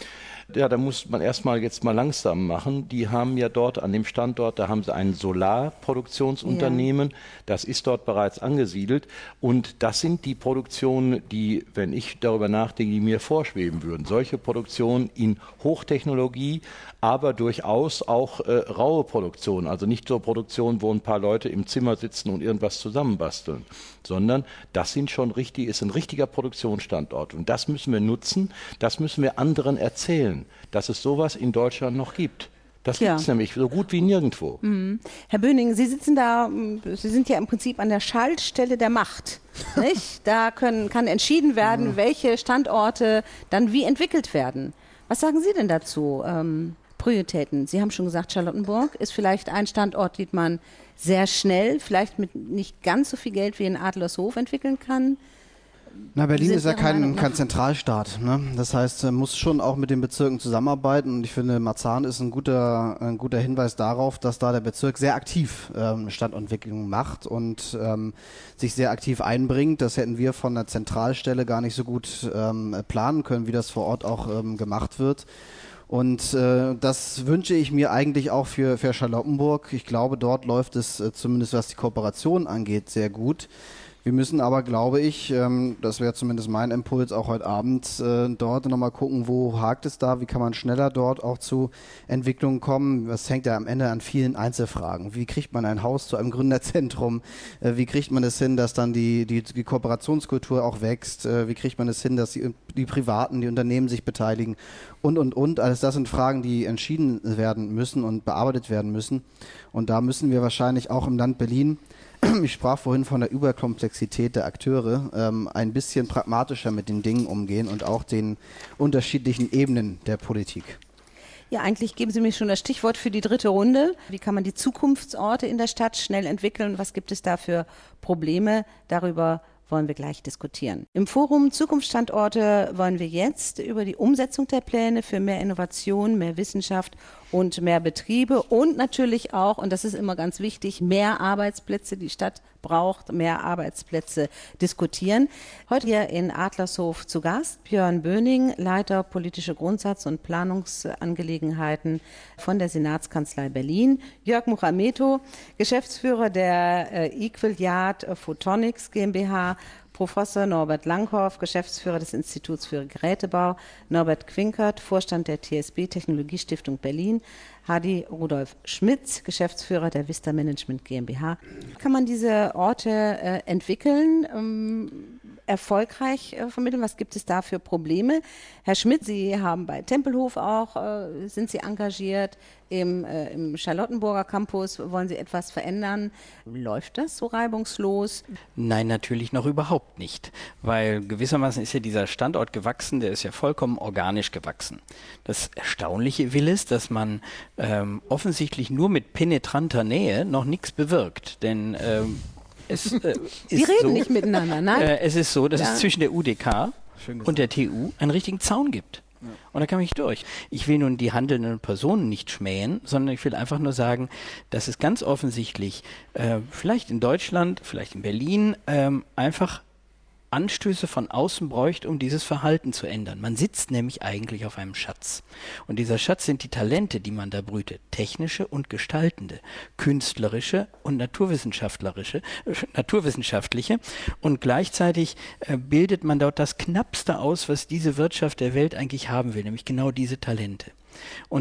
Ja, da muss man erstmal jetzt mal langsam machen. Die haben ja dort an dem Standort, da haben sie ein Solarproduktionsunternehmen, ja. Das ist dort bereits angesiedelt und das sind die Produktionen, die, wenn ich darüber nachdenke, die mir vorschweben würden. Solche Produktionen in Hochtechnologie, aber durchaus auch äh, raue Produktionen, also nicht so Produktionen, wo ein paar Leute im Zimmer sitzen und irgendwas zusammenbasteln, sondern das sind schon richtig, ist ein richtiger Produktionsstandort und das müssen wir nutzen, das müssen wir anderen erzählen, dass es sowas in Deutschland noch gibt. Das gibt es nämlich so gut wie nirgendwo. Mhm. Herr Böning, Sie sitzen da, Sie sind ja im Prinzip an der Schaltstelle der Macht. Nicht? Da können, kann entschieden werden, mhm. welche Standorte dann wie entwickelt werden. Was sagen Sie denn dazu? Ähm, Prioritäten. Sie haben schon gesagt, Charlottenburg ist vielleicht ein Standort, den man sehr schnell, vielleicht mit nicht ganz so viel Geld wie in Adlershof entwickeln kann. Na, Berlin ist ja kein, kein Zentralstaat. Ne? Das heißt, man muss schon auch mit den Bezirken zusammenarbeiten. Und ich finde, Marzahn ist ein guter, ein guter Hinweis darauf, dass da der Bezirk sehr aktiv ähm, Stadtentwicklung macht und ähm, sich sehr aktiv einbringt. Das hätten wir von der Zentralstelle gar nicht so gut ähm, planen können, wie das vor Ort auch ähm, gemacht wird. Und äh, das wünsche ich mir eigentlich auch für, für Charlottenburg. Ich glaube, dort läuft es äh, zumindest, was die Kooperation angeht, sehr gut. Wir müssen aber, glaube ich, ähm, das wäre zumindest mein Impuls auch heute Abend, äh, dort nochmal gucken, wo hakt es da, wie kann man schneller dort auch zu Entwicklungen kommen. Das hängt ja am Ende an vielen Einzelfragen. Wie kriegt man ein Haus zu einem Gründerzentrum? Äh, wie kriegt man es hin, dass dann die, die, die Kooperationskultur auch wächst? Äh, wie kriegt man es hin, dass die, die Privaten, die Unternehmen sich beteiligen? Und, und, und. Alles das sind Fragen, die entschieden werden müssen und bearbeitet werden müssen. Und da müssen wir wahrscheinlich auch im Land Berlin, ich sprach vorhin von der Überkomplexität der Akteure, ähm, ein bisschen pragmatischer mit den Dingen umgehen und auch den unterschiedlichen Ebenen der Politik. Ja, eigentlich geben Sie mir schon das Stichwort für die dritte Runde. Wie kann man die Zukunftsorte in der Stadt schnell entwickeln? Was gibt es da für Probleme? Darüber wollen wir gleich diskutieren. Im Forum Zukunftsstandorte wollen wir jetzt über die Umsetzung der Pläne für mehr Innovation, mehr Wissenschaft und mehr Betriebe und natürlich auch, und das ist immer ganz wichtig, mehr Arbeitsplätze. Die Stadt braucht mehr Arbeitsplätze diskutieren. Heute hier in Adlershof zu Gast Björn Böning, Leiter politische Grundsatz- und Planungsangelegenheiten von der Senatskanzlei Berlin. Jörg Muchameto, Geschäftsführer der äh, Equilyard Photonics GmbH. Professor Norbert Langhoff, Geschäftsführer des Instituts für Gerätebau, Norbert Quinkert, Vorstand der T S B Technologiestiftung Berlin, Hadi Rudolf Schmitz, Geschäftsführer der Vista Management GmbH. Kann man diese Orte äh, entwickeln, ähm, erfolgreich äh, vermitteln? Was gibt es da für Probleme? Herr Schmidt, Sie haben bei Tempelhof auch, äh, sind Sie engagiert, im, äh, im Charlottenburger Campus wollen Sie etwas verändern. Läuft das so reibungslos? Nein, natürlich noch überhaupt nicht, weil gewissermaßen ist ja dieser Standort gewachsen, der ist ja vollkommen organisch gewachsen. Das Erstaunliche will es, dass man ähm, offensichtlich nur mit penetranter Nähe noch nichts bewirkt, denn ähm, es äh, Sie ist reden so, nicht miteinander, nein? Äh, es ist so, dass ja. es zwischen der U D K und der T U einen richtigen Zaun gibt. Ja. Und da kann ich durch. Ich will nun die handelnden Personen nicht schmähen, sondern ich will einfach nur sagen, dass es ganz offensichtlich äh, vielleicht in Deutschland, vielleicht in Berlin ähm, einfach Anstöße von außen bräuchte, um dieses Verhalten zu ändern. Man sitzt nämlich eigentlich auf einem Schatz. Und dieser Schatz sind die Talente, die man da brütet. Technische und gestaltende, künstlerische und naturwissenschaftlerische, äh, naturwissenschaftliche. Und gleichzeitig äh, bildet man dort das Knappste aus, was diese Wirtschaft der Welt eigentlich haben will, nämlich genau diese Talente. Und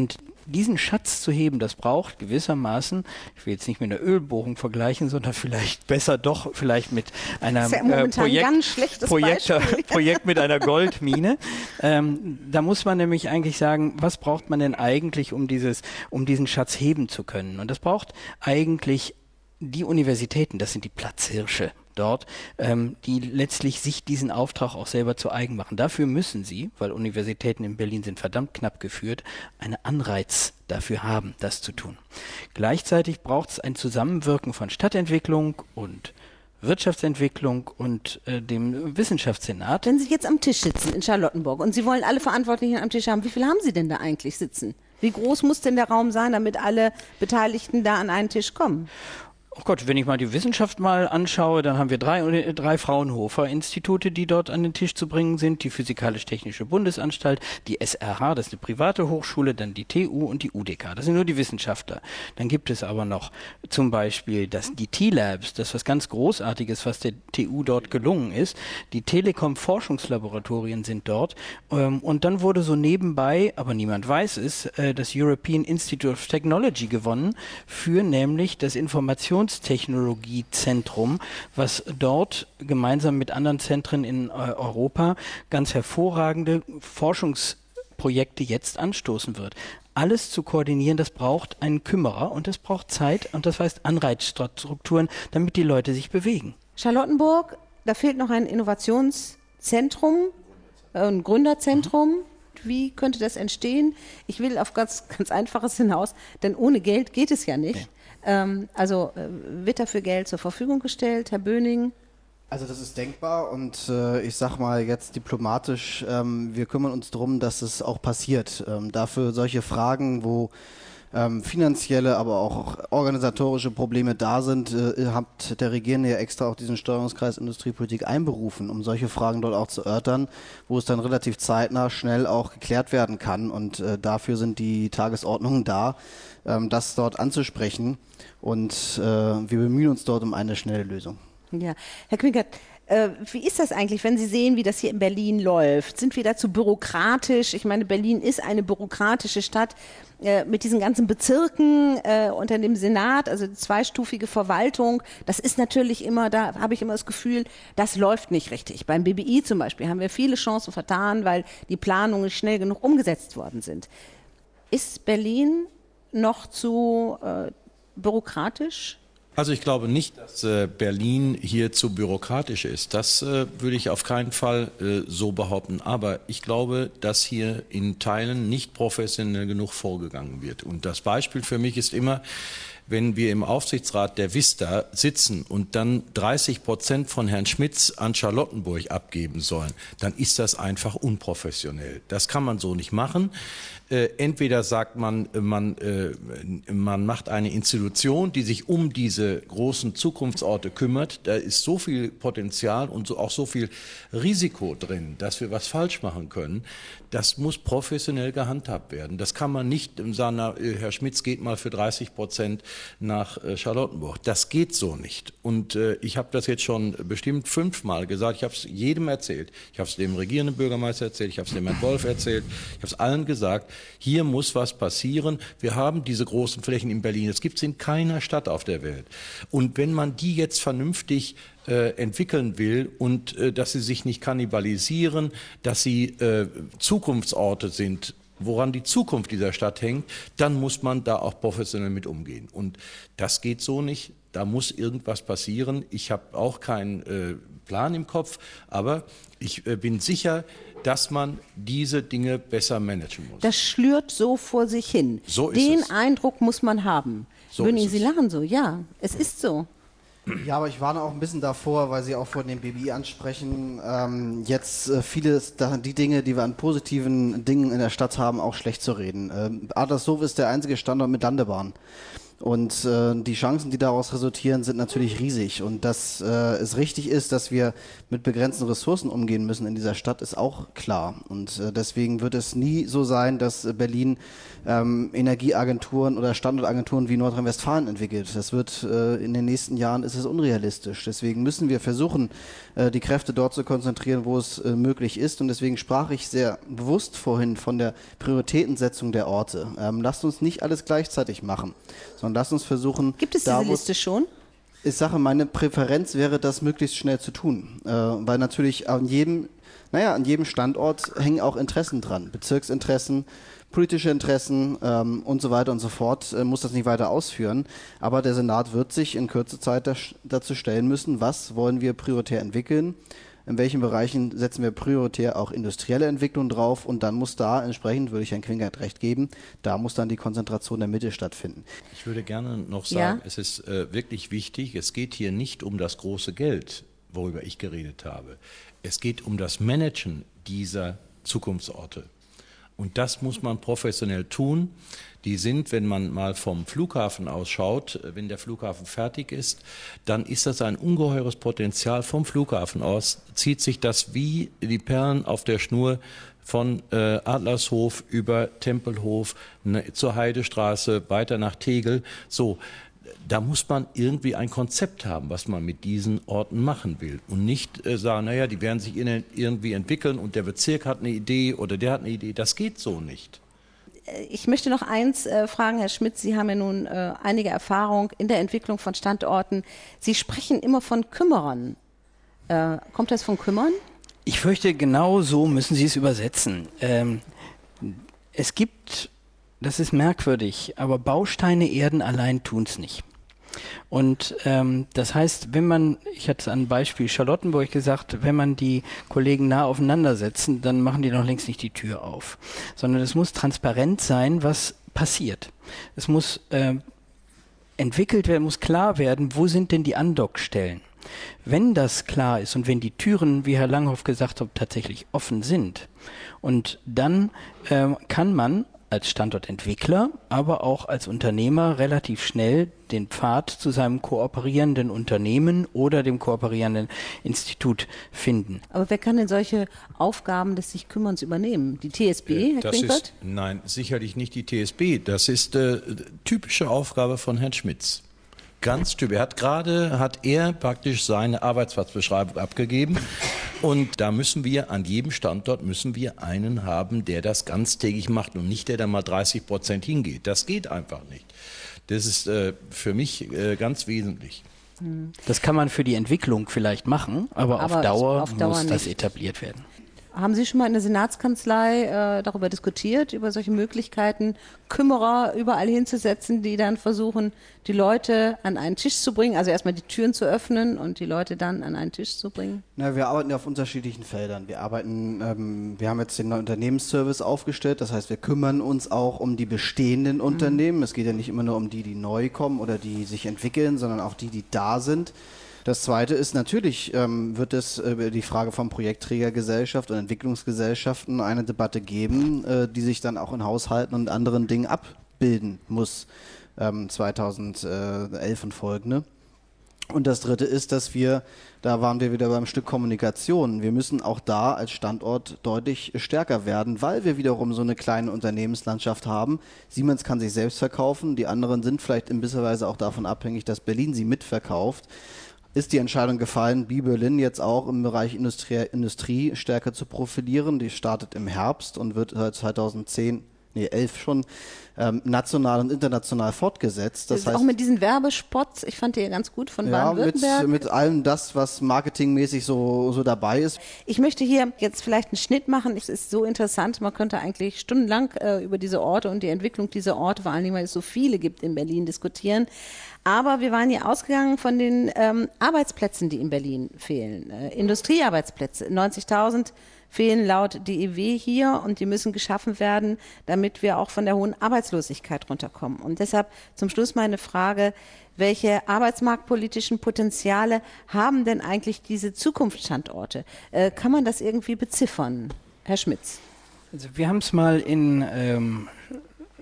diesen Schatz zu heben, das braucht gewissermaßen, ich will jetzt nicht mit einer Ölbohrung vergleichen, sondern vielleicht besser doch vielleicht mit einer das ist ja momentan äh, Projekt, ganz schlechtes Projekt, Beispiel. Projekt mit einer Goldmine. ähm, da muss man nämlich eigentlich sagen, was braucht man denn eigentlich, um dieses, um diesen Schatz heben zu können? Und das braucht eigentlich die Universitäten, das sind die Platzhirsche dort, ähm, die letztlich sich diesen Auftrag auch selber zu eigen machen. Dafür müssen sie, weil Universitäten in Berlin sind verdammt knapp geführt, einen Anreiz dafür haben, das zu tun. Gleichzeitig braucht es ein Zusammenwirken von Stadtentwicklung und Wirtschaftsentwicklung und äh, dem Wissenschaftssenat. Wenn Sie jetzt am Tisch sitzen in Charlottenburg und Sie wollen alle Verantwortlichen am Tisch haben, wie viel haben Sie denn da eigentlich sitzen? Wie groß muss denn der Raum sein, damit alle Beteiligten da an einen Tisch kommen? Oh Gott, wenn ich mal die Wissenschaft mal anschaue, dann haben wir drei, drei Fraunhofer-Institute, die dort an den Tisch zu bringen sind. Die Physikalisch-Technische Bundesanstalt, die S R H, das ist eine private Hochschule, dann die T U und die U D K. Das sind nur die Wissenschaftler. Dann gibt es aber noch zum Beispiel das, die T-Labs, das ist was ganz Großartiges, was der T U dort gelungen ist. Die Telekom-Forschungslaboratorien sind dort. Ähm, und dann wurde so nebenbei, aber niemand weiß es, äh, das European Institute of Technology gewonnen für nämlich das Informations Technologiezentrum, was dort gemeinsam mit anderen Zentren in äh, Europa ganz hervorragende Forschungsprojekte jetzt anstoßen wird. Alles zu koordinieren, das braucht einen Kümmerer und das braucht Zeit und das heißt Anreizstrukturen, damit die Leute sich bewegen. Charlottenburg, da fehlt noch ein Innovationszentrum, äh, ein Gründerzentrum. Mhm. Wie könnte das entstehen? Ich will auf ganz, ganz Einfaches hinaus, denn ohne Geld geht es ja nicht. Nee. Ähm, also äh, wird dafür Geld zur Verfügung gestellt, Herr Böning? Also das ist denkbar und äh, ich sag mal jetzt diplomatisch, ähm, wir kümmern uns darum, dass es auch passiert. Ähm, dafür solche Fragen, wo ähm, finanzielle, aber auch organisatorische Probleme da sind, äh, hat der Regierende ja extra auch diesen Steuerungskreis Industriepolitik einberufen, um solche Fragen dort auch zu erörtern, wo es dann relativ zeitnah schnell auch geklärt werden kann und äh, dafür sind die Tagesordnungen da, ähm, das dort anzusprechen und äh, wir bemühen uns dort um eine schnelle Lösung. Ja, Herr Quinkert, äh, wie ist das eigentlich, wenn Sie sehen, wie das hier in Berlin läuft? Sind wir dazu bürokratisch? Ich meine, Berlin ist eine bürokratische Stadt äh, mit diesen ganzen Bezirken äh, unter dem Senat, also die zweistufige Verwaltung. Das ist natürlich immer, da habe ich immer das Gefühl, das läuft nicht richtig. Beim B B I zum Beispiel haben wir viele Chancen vertan, weil die Planungen nicht schnell genug umgesetzt worden sind. Ist Berlin noch zu äh, bürokratisch? Also ich glaube nicht, dass äh, Berlin hier zu bürokratisch ist. Das äh, würde ich auf keinen Fall äh, so behaupten. Aber ich glaube, dass hier in Teilen nicht professionell genug vorgegangen wird. Und das Beispiel für mich ist immer, wenn wir im Aufsichtsrat der Vista sitzen und dann dreißig Prozent von Herrn Schmitz an Charlottenburg abgeben sollen, dann ist das einfach unprofessionell. Das kann man so nicht machen. Äh, entweder sagt man, man, äh, man macht eine Institution, die sich um diese großen Zukunftsorte kümmert. Da ist so viel Potenzial und so, auch so viel Risiko drin, dass wir was falsch machen können. Das muss professionell gehandhabt werden. Das kann man nicht sagen, na, Herr Schmitz geht mal für dreißig Prozent nach äh, Charlottenburg. Das geht so nicht. Und äh, ich habe das jetzt schon bestimmt fünfmal gesagt. Ich habe es jedem erzählt. Ich habe es dem regierenden Bürgermeister erzählt, ich habe es dem Herrn Wolf erzählt, ich habe es allen gesagt. Hier muss was passieren. Wir haben diese großen Flächen in Berlin. Das gibt es in keiner Stadt auf der Welt. Und wenn man die jetzt vernünftig äh, entwickeln will und äh, dass sie sich nicht kannibalisieren, dass sie äh, Zukunftsorte sind, woran die Zukunft dieser Stadt hängt, dann muss man da auch professionell mit umgehen. Und das geht so nicht. Da muss irgendwas passieren. Ich habe auch keinen äh, Plan im Kopf, aber ich äh, bin sicher, dass man diese Dinge besser managen muss. Das schlürt so vor sich hin. So ist Den es. Eindruck muss man haben. So Böning, ist Sie es. lachen so. Ja, es ist so. Ja, aber ich warne auch ein bisschen davor, weil Sie auch von dem B B I ansprechen, ähm, jetzt äh, vieles, da, die Dinge, die wir an positiven Dingen in der Stadt haben, auch schlecht zu reden. Ähm, Adlershof ist der einzige Standort mit Landebahn. Und äh, die Chancen, die daraus resultieren, sind natürlich riesig. Und dass äh, es richtig ist, dass wir mit begrenzten Ressourcen umgehen müssen in dieser Stadt, ist auch klar. Und äh, deswegen wird es nie so sein, dass äh, Berlin ähm, Energieagenturen oder Standortagenturen wie Nordrhein-Westfalen entwickelt. Das wird äh, in den nächsten Jahren ist es unrealistisch. Deswegen müssen wir versuchen, äh, die Kräfte dort zu konzentrieren, wo es äh, möglich ist. Und deswegen sprach ich sehr bewusst vorhin von der Prioritätensetzung der Orte. Ähm, lasst uns nicht alles gleichzeitig machen, sondern lass uns versuchen... Gibt es da, diese Liste schon? Ich sage, meine Präferenz wäre, das möglichst schnell zu tun. Äh, weil natürlich an jedem, naja, an jedem Standort hängen auch Interessen dran. Bezirksinteressen, politische Interessen ähm, und so weiter und so fort. Äh, muss das nicht weiter ausführen. Aber der Senat wird sich in kurzer Zeit das, dazu stellen müssen, was wollen wir prioritär entwickeln. In welchen Bereichen setzen wir prioritär auch industrielle Entwicklung drauf und dann muss da entsprechend, würde ich Herrn Quingert recht geben, da muss dann die Konzentration der Mitte stattfinden. Ich würde gerne noch sagen, Ja. es ist äh, wirklich wichtig, es geht hier nicht um das große Geld, worüber ich geredet habe. Es geht um das Managen dieser Zukunftsorte. Und das muss man professionell tun. Die sind, wenn man mal vom Flughafen ausschaut, wenn der Flughafen fertig ist, dann ist das ein ungeheures Potenzial. Vom Flughafen aus zieht sich das wie die Perlen auf der Schnur von äh, Adlershof über Tempelhof ne, zur Heidestraße, weiter nach Tegel. So, da muss man irgendwie ein Konzept haben, was man mit diesen Orten machen will. Und nicht äh, sagen, naja, die werden sich in, irgendwie entwickeln und der Bezirk hat eine Idee oder der hat eine Idee. Das geht so nicht. Ich möchte noch eins äh, fragen, Herr Schmitz. Sie haben ja nun äh, einige Erfahrung in der Entwicklung von Standorten. Sie sprechen immer von Kümmerern. Äh, kommt das von Kümmern? Ich fürchte, genau so müssen Sie es übersetzen. Ähm, es gibt, das ist merkwürdig, aber Bausteine erden allein tun es nicht. Und ähm, das heißt, wenn man, ich hatte an Beispiel Charlottenburg gesagt, wenn man die Kollegen nah aufeinander setzen, dann machen die noch längst nicht die Tür auf. Sondern es muss transparent sein, was passiert. Es muss äh, entwickelt werden, muss klar werden, wo sind denn die Andockstellen. Wenn das klar ist und wenn die Türen, wie Herr Langhoff gesagt hat, tatsächlich offen sind, und dann äh, kann man als Standortentwickler, aber auch als Unternehmer relativ schnell den Pfad zu seinem kooperierenden Unternehmen oder dem kooperierenden Institut finden. Aber wer kann denn solche Aufgaben des sich Kümmerns übernehmen? Die T S B, Herr Das Quinkert? ist, nein, sicherlich nicht die T S B. Das ist äh, typische Aufgabe von Herrn Schmitz. Ganz typisch. Er hat gerade, hat er praktisch seine Arbeitsplatzbeschreibung abgegeben. Und da müssen wir, an jedem Standort müssen wir einen haben, der das ganztägig macht und nicht der da mal dreißig Prozent hingeht. Das geht einfach nicht. Das ist äh, für mich äh, ganz wesentlich. Das kann man für die Entwicklung vielleicht machen, aber, Aber auf Dauer, auf Dauer muss das nicht. etabliert werden. Haben Sie schon mal in der Senatskanzlei äh, darüber diskutiert, über solche Möglichkeiten, Kümmerer überall hinzusetzen, die dann versuchen, die Leute an einen Tisch zu bringen, also erstmal die Türen zu öffnen und die Leute dann an einen Tisch zu bringen? Na, wir arbeiten ja auf unterschiedlichen Feldern. Wir arbeiten, ähm, wir haben jetzt den Unternehmensservice aufgestellt, das heißt, wir kümmern uns auch um die bestehenden Unternehmen. Es geht ja nicht immer nur um die, die neu kommen oder die sich entwickeln, sondern auch die, die da sind. Das Zweite ist natürlich, ähm, wird es über die Frage von Projektträgergesellschaft und Entwicklungsgesellschaften eine Debatte geben, äh, die sich dann auch in Haushalten und anderen Dingen abbilden muss, ähm, zweitausendelf und folgende. Und das Dritte ist, dass wir, da waren wir wieder beim Stück Kommunikation, wir müssen auch da als Standort deutlich stärker werden, weil wir wiederum so eine kleine Unternehmenslandschaft haben. Siemens kann sich selbst verkaufen, die anderen sind vielleicht in gewisser Weise auch davon abhängig, dass Berlin sie mitverkauft. Ist die Entscheidung gefallen, B Berlin jetzt auch im Bereich Industrie, Industrie stärker zu profilieren. Die startet im Herbst und wird zweitausendzehn, nee, elf schon, ähm, national und international fortgesetzt. Das, Das heißt, auch mit diesen Werbespots, ich fand die ganz gut von ja, mit, Baden-Württemberg. mit allem das, was marketingmäßig so, so dabei ist. Ich möchte hier jetzt vielleicht einen Schnitt machen. Es ist so interessant, man könnte eigentlich stundenlang äh, über diese Orte und die Entwicklung dieser Orte, vor allen Dingen, weil es so viele gibt in Berlin, diskutieren. Aber wir waren hier ausgegangen von den ähm, Arbeitsplätzen, die in Berlin fehlen. Äh, Industriearbeitsplätze, neunzigtausend fehlen laut D I W hier und die müssen geschaffen werden, damit wir auch von der hohen Arbeitslosigkeit runterkommen. Und deshalb zum Schluss meine Frage, welche arbeitsmarktpolitischen Potenziale haben denn eigentlich diese Zukunftsstandorte? Äh, kann man das irgendwie beziffern, Herr Schmitz? Also wir haben es mal in ähm,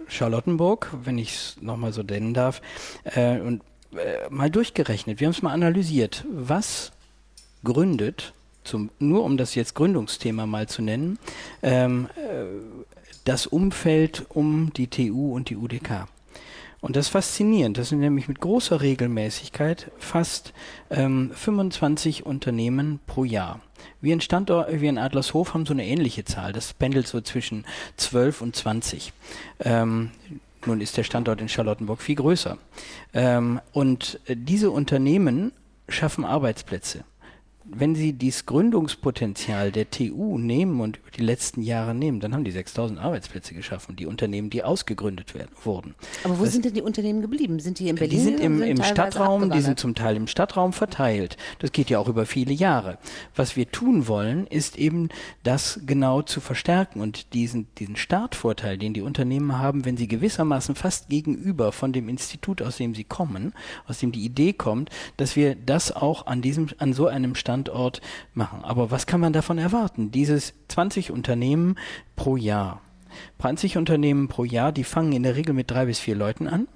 Charlottenburg, wenn ich es nochmal so nennen darf, äh, und äh, mal durchgerechnet. Wir haben es mal analysiert. Was gründet, zum, nur um das jetzt Gründungsthema mal zu nennen, ähm, äh, das Umfeld um die T U und die U D K? Und das ist faszinierend. Das sind nämlich mit großer Regelmäßigkeit fast ähm, fünfundzwanzig Unternehmen pro Jahr. Wir in Standort, wir in Adlershof haben so eine ähnliche Zahl. Das pendelt so zwischen zwölf und zwanzig. Ähm, nun ist der Standort in Charlottenburg viel größer. Ähm, und äh, diese Unternehmen schaffen Arbeitsplätze. Wenn Sie dieses Gründungspotenzial der T U nehmen und über die letzten Jahre nehmen, dann haben die sechstausend Arbeitsplätze geschaffen, die Unternehmen, die ausgegründet werden, wurden. Aber wo das, sind denn die Unternehmen geblieben? Sind die in Berlin? Die sind im, sind im Stadtraum, die sind abgewandert? zum Teil im Stadtraum verteilt. Das geht ja auch über viele Jahre. Was wir tun wollen, ist eben das genau zu verstärken und diesen, diesen Startvorteil, den die Unternehmen haben, wenn sie gewissermaßen fast gegenüber von dem Institut, aus dem sie kommen, aus dem die Idee kommt, dass wir das auch an diesem, an so einem Standort Standort machen. Aber was kann man davon erwarten? Dieses zwanzig Unternehmen pro Jahr. zwanzig Unternehmen pro Jahr, die fangen in der Regel mit drei bis vier Leuten an.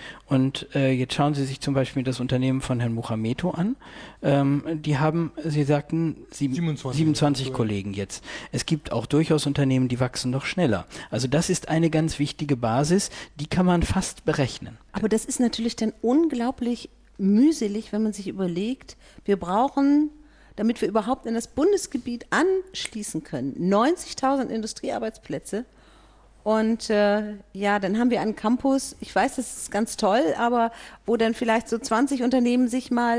Und äh, jetzt schauen Sie sich zum Beispiel das Unternehmen von Herrn Muhameto an. Ähm, die haben, Sie sagten, sieben, siebenundzwanzig, siebenundzwanzig Kollegen jetzt. Es gibt auch durchaus Unternehmen, die wachsen noch schneller. Also das ist eine ganz wichtige Basis, die kann man fast berechnen. Aber das ist natürlich dann unglaublich mühselig, wenn man sich überlegt, wir brauchen, damit wir überhaupt in das Bundesgebiet anschließen können, neunzigtausend Industriearbeitsplätze. Und äh, ja, dann haben wir einen Campus, ich weiß, das ist ganz toll, aber wo dann vielleicht so zwanzig Unternehmen sich mal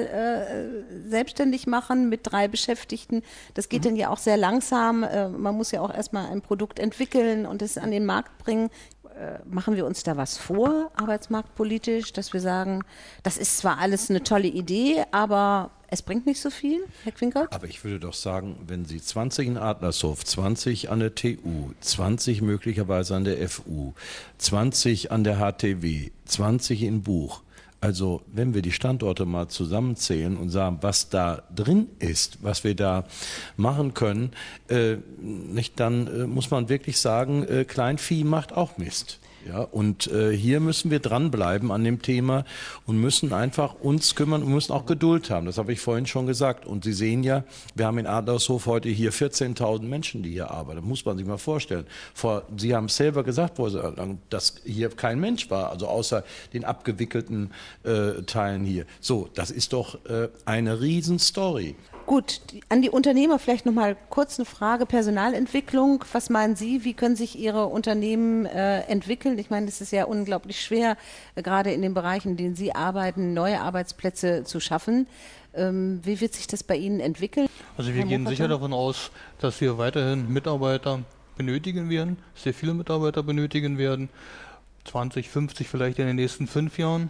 äh, selbstständig machen mit drei Beschäftigten. Das geht mhm. dann ja auch sehr langsam. Äh, man muss ja auch erstmal ein Produkt entwickeln und es an den Markt bringen. Äh, machen wir uns da was vor, arbeitsmarktpolitisch, dass wir sagen, das ist zwar alles eine tolle Idee, aber es bringt nicht so viel, Herr Quinkert? Aber ich würde doch sagen, wenn Sie zwanzig in Adlershof, zwanzig an der T U, zwanzig möglicherweise an der F U, zwanzig an der H T W, zwanzig in Buch, also wenn wir die Standorte mal zusammenzählen und sagen, was da drin ist, was wir da machen können, äh, nicht, dann äh, muss man wirklich sagen, äh, Kleinvieh macht auch Mist. Ja, und äh, hier müssen wir dranbleiben an dem Thema und müssen einfach uns kümmern und müssen auch Geduld haben. Das habe ich vorhin schon gesagt. Und Sie sehen ja, wir haben in Adlershof heute hier vierzehntausend Menschen, die hier arbeiten. Das muss man sich mal vorstellen. Vor, Sie haben es selber gesagt, dass hier kein Mensch war, also außer den abgewickelten äh, Teilen hier. So, das ist doch äh, eine Riesenstory. Gut, die, an die Unternehmer vielleicht noch mal kurz eine Frage, Personalentwicklung. Was meinen Sie, wie können sich Ihre Unternehmen äh, entwickeln? Ich meine, es ist ja unglaublich schwer, äh, gerade in den Bereichen, in denen Sie arbeiten, neue Arbeitsplätze zu schaffen. Ähm, wie wird sich das bei Ihnen entwickeln? Also wir Herr gehen Mopperton? sicher davon aus, dass wir weiterhin Mitarbeiter benötigen werden, sehr viele Mitarbeiter benötigen werden, zwanzig, fünfzig vielleicht in den nächsten fünf Jahren.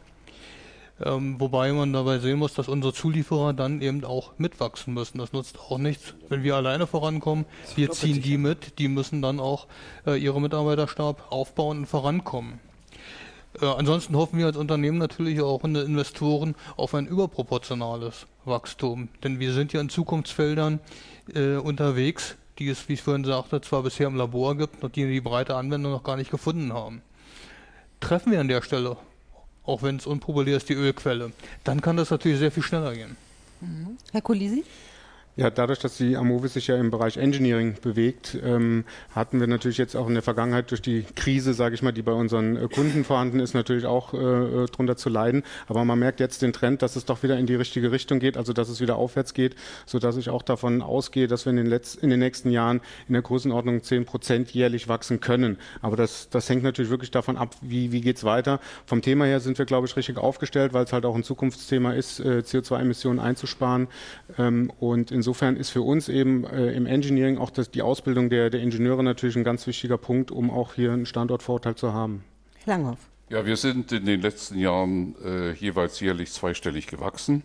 Ähm, wobei man dabei sehen muss, dass unsere Zulieferer dann eben auch mitwachsen müssen. Das nutzt auch nichts, wenn wir alleine vorankommen. Wir ziehen die mit, die müssen dann auch äh, ihre Mitarbeiterstab aufbauen und vorankommen. Äh, ansonsten hoffen wir als Unternehmen natürlich auch in den Investoren auf ein überproportionales Wachstum. Denn wir sind ja in Zukunftsfeldern äh, unterwegs, die es, wie ich vorhin sagte, zwar bisher im Labor gibt und die die breite Anwendung noch gar nicht gefunden haben. Treffen wir an der Stelle, auch wenn es unpopulär ist, die Ölquelle, dann kann das natürlich sehr viel schneller gehen. Mhm. Herr Kulisi? Ja, dadurch, dass die Amovis sich ja im Bereich Engineering bewegt, ähm, hatten wir natürlich jetzt auch in der Vergangenheit durch die Krise, sage ich mal, die bei unseren äh, Kunden vorhanden ist, natürlich auch äh, drunter zu leiden. Aber man merkt jetzt den Trend, dass es doch wieder in die richtige Richtung geht, also dass es wieder aufwärts geht, sodass ich auch davon ausgehe, dass wir in den, Letz-, in den nächsten Jahren in der Größenordnung zehn Prozent jährlich wachsen können. Aber das, das hängt natürlich wirklich davon ab, wie, wie geht es weiter. Vom Thema her sind wir, glaube ich, richtig aufgestellt, weil es halt auch ein Zukunftsthema ist, äh, C O zwei Emissionen einzusparen. Ähm, und in Insofern ist für uns eben äh, im Engineering auch das, die Ausbildung der, der Ingenieure natürlich ein ganz wichtiger Punkt, um auch hier einen Standortvorteil zu haben. Herr Langhoff. Ja, wir sind in den letzten Jahren äh, jeweils jährlich zweistellig gewachsen.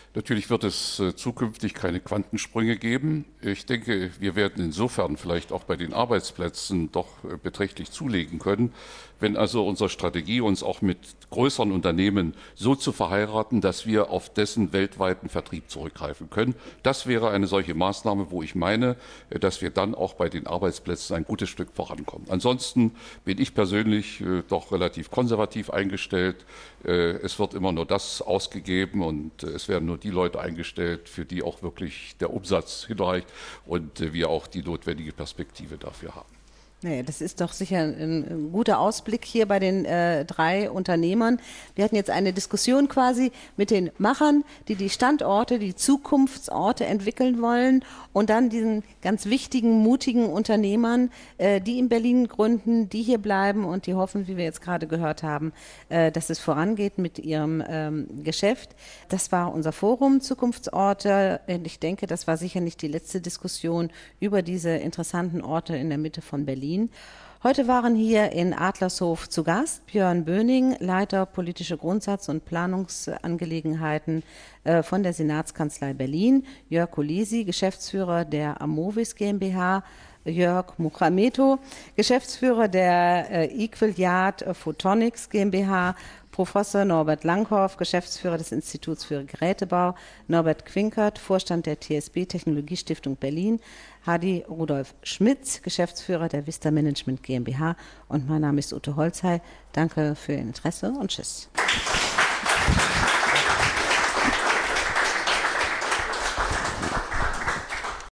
Natürlich wird es äh, zukünftig keine Quantensprünge geben. Ich denke, wir werden insofern vielleicht auch bei den Arbeitsplätzen doch äh, beträchtlich zulegen können, wenn also unsere Strategie uns auch mit größeren Unternehmen so zu verheiraten, dass wir auf dessen weltweiten Vertrieb zurückgreifen können. Das wäre eine solche Maßnahme, wo ich meine, äh, dass wir dann auch bei den Arbeitsplätzen ein gutes Stück vorankommen. Ansonsten bin ich persönlich äh, doch relativ konservativ eingestellt. Äh, es wird immer nur das ausgegeben und äh, es werden nur die Leute eingestellt, für die auch wirklich der Umsatz hinreicht und äh, wir auch die notwendige Perspektive dafür haben. Nee, das ist doch sicher ein, ein guter Ausblick hier bei den äh, drei Unternehmern. Wir hatten jetzt eine Diskussion quasi mit den Machern, die die Standorte, die Zukunftsorte entwickeln wollen und dann diesen ganz wichtigen, mutigen Unternehmern, äh, die in Berlin gründen, die hier bleiben und die hoffen, wie wir jetzt gerade gehört haben, äh, dass es vorangeht mit ihrem ähm, Geschäft. Das war unser Forum Zukunftsorte und ich denke, das war sicher nicht die letzte Diskussion über diese interessanten Orte in der Mitte von Berlin. Heute waren hier in Adlershof zu Gast Björn Böning, Leiter politische Grundsatz- und Planungsangelegenheiten äh, von der Senatskanzlei Berlin, Jörg Kolisi, Geschäftsführer der Amovis GmbH, Jörg Muchameto, Geschäftsführer der äh, Equilyard Photonics GmbH, Professor Norbert Langhoff, Geschäftsführer des Instituts für Gerätebau, Norbert Quinkert, Vorstand der T S B Technologiestiftung Berlin, Hadi Rudolf Schmitz, Geschäftsführer der Vista Management GmbH und mein Name ist Ute Holzhey. Danke für Ihr Interesse und tschüss.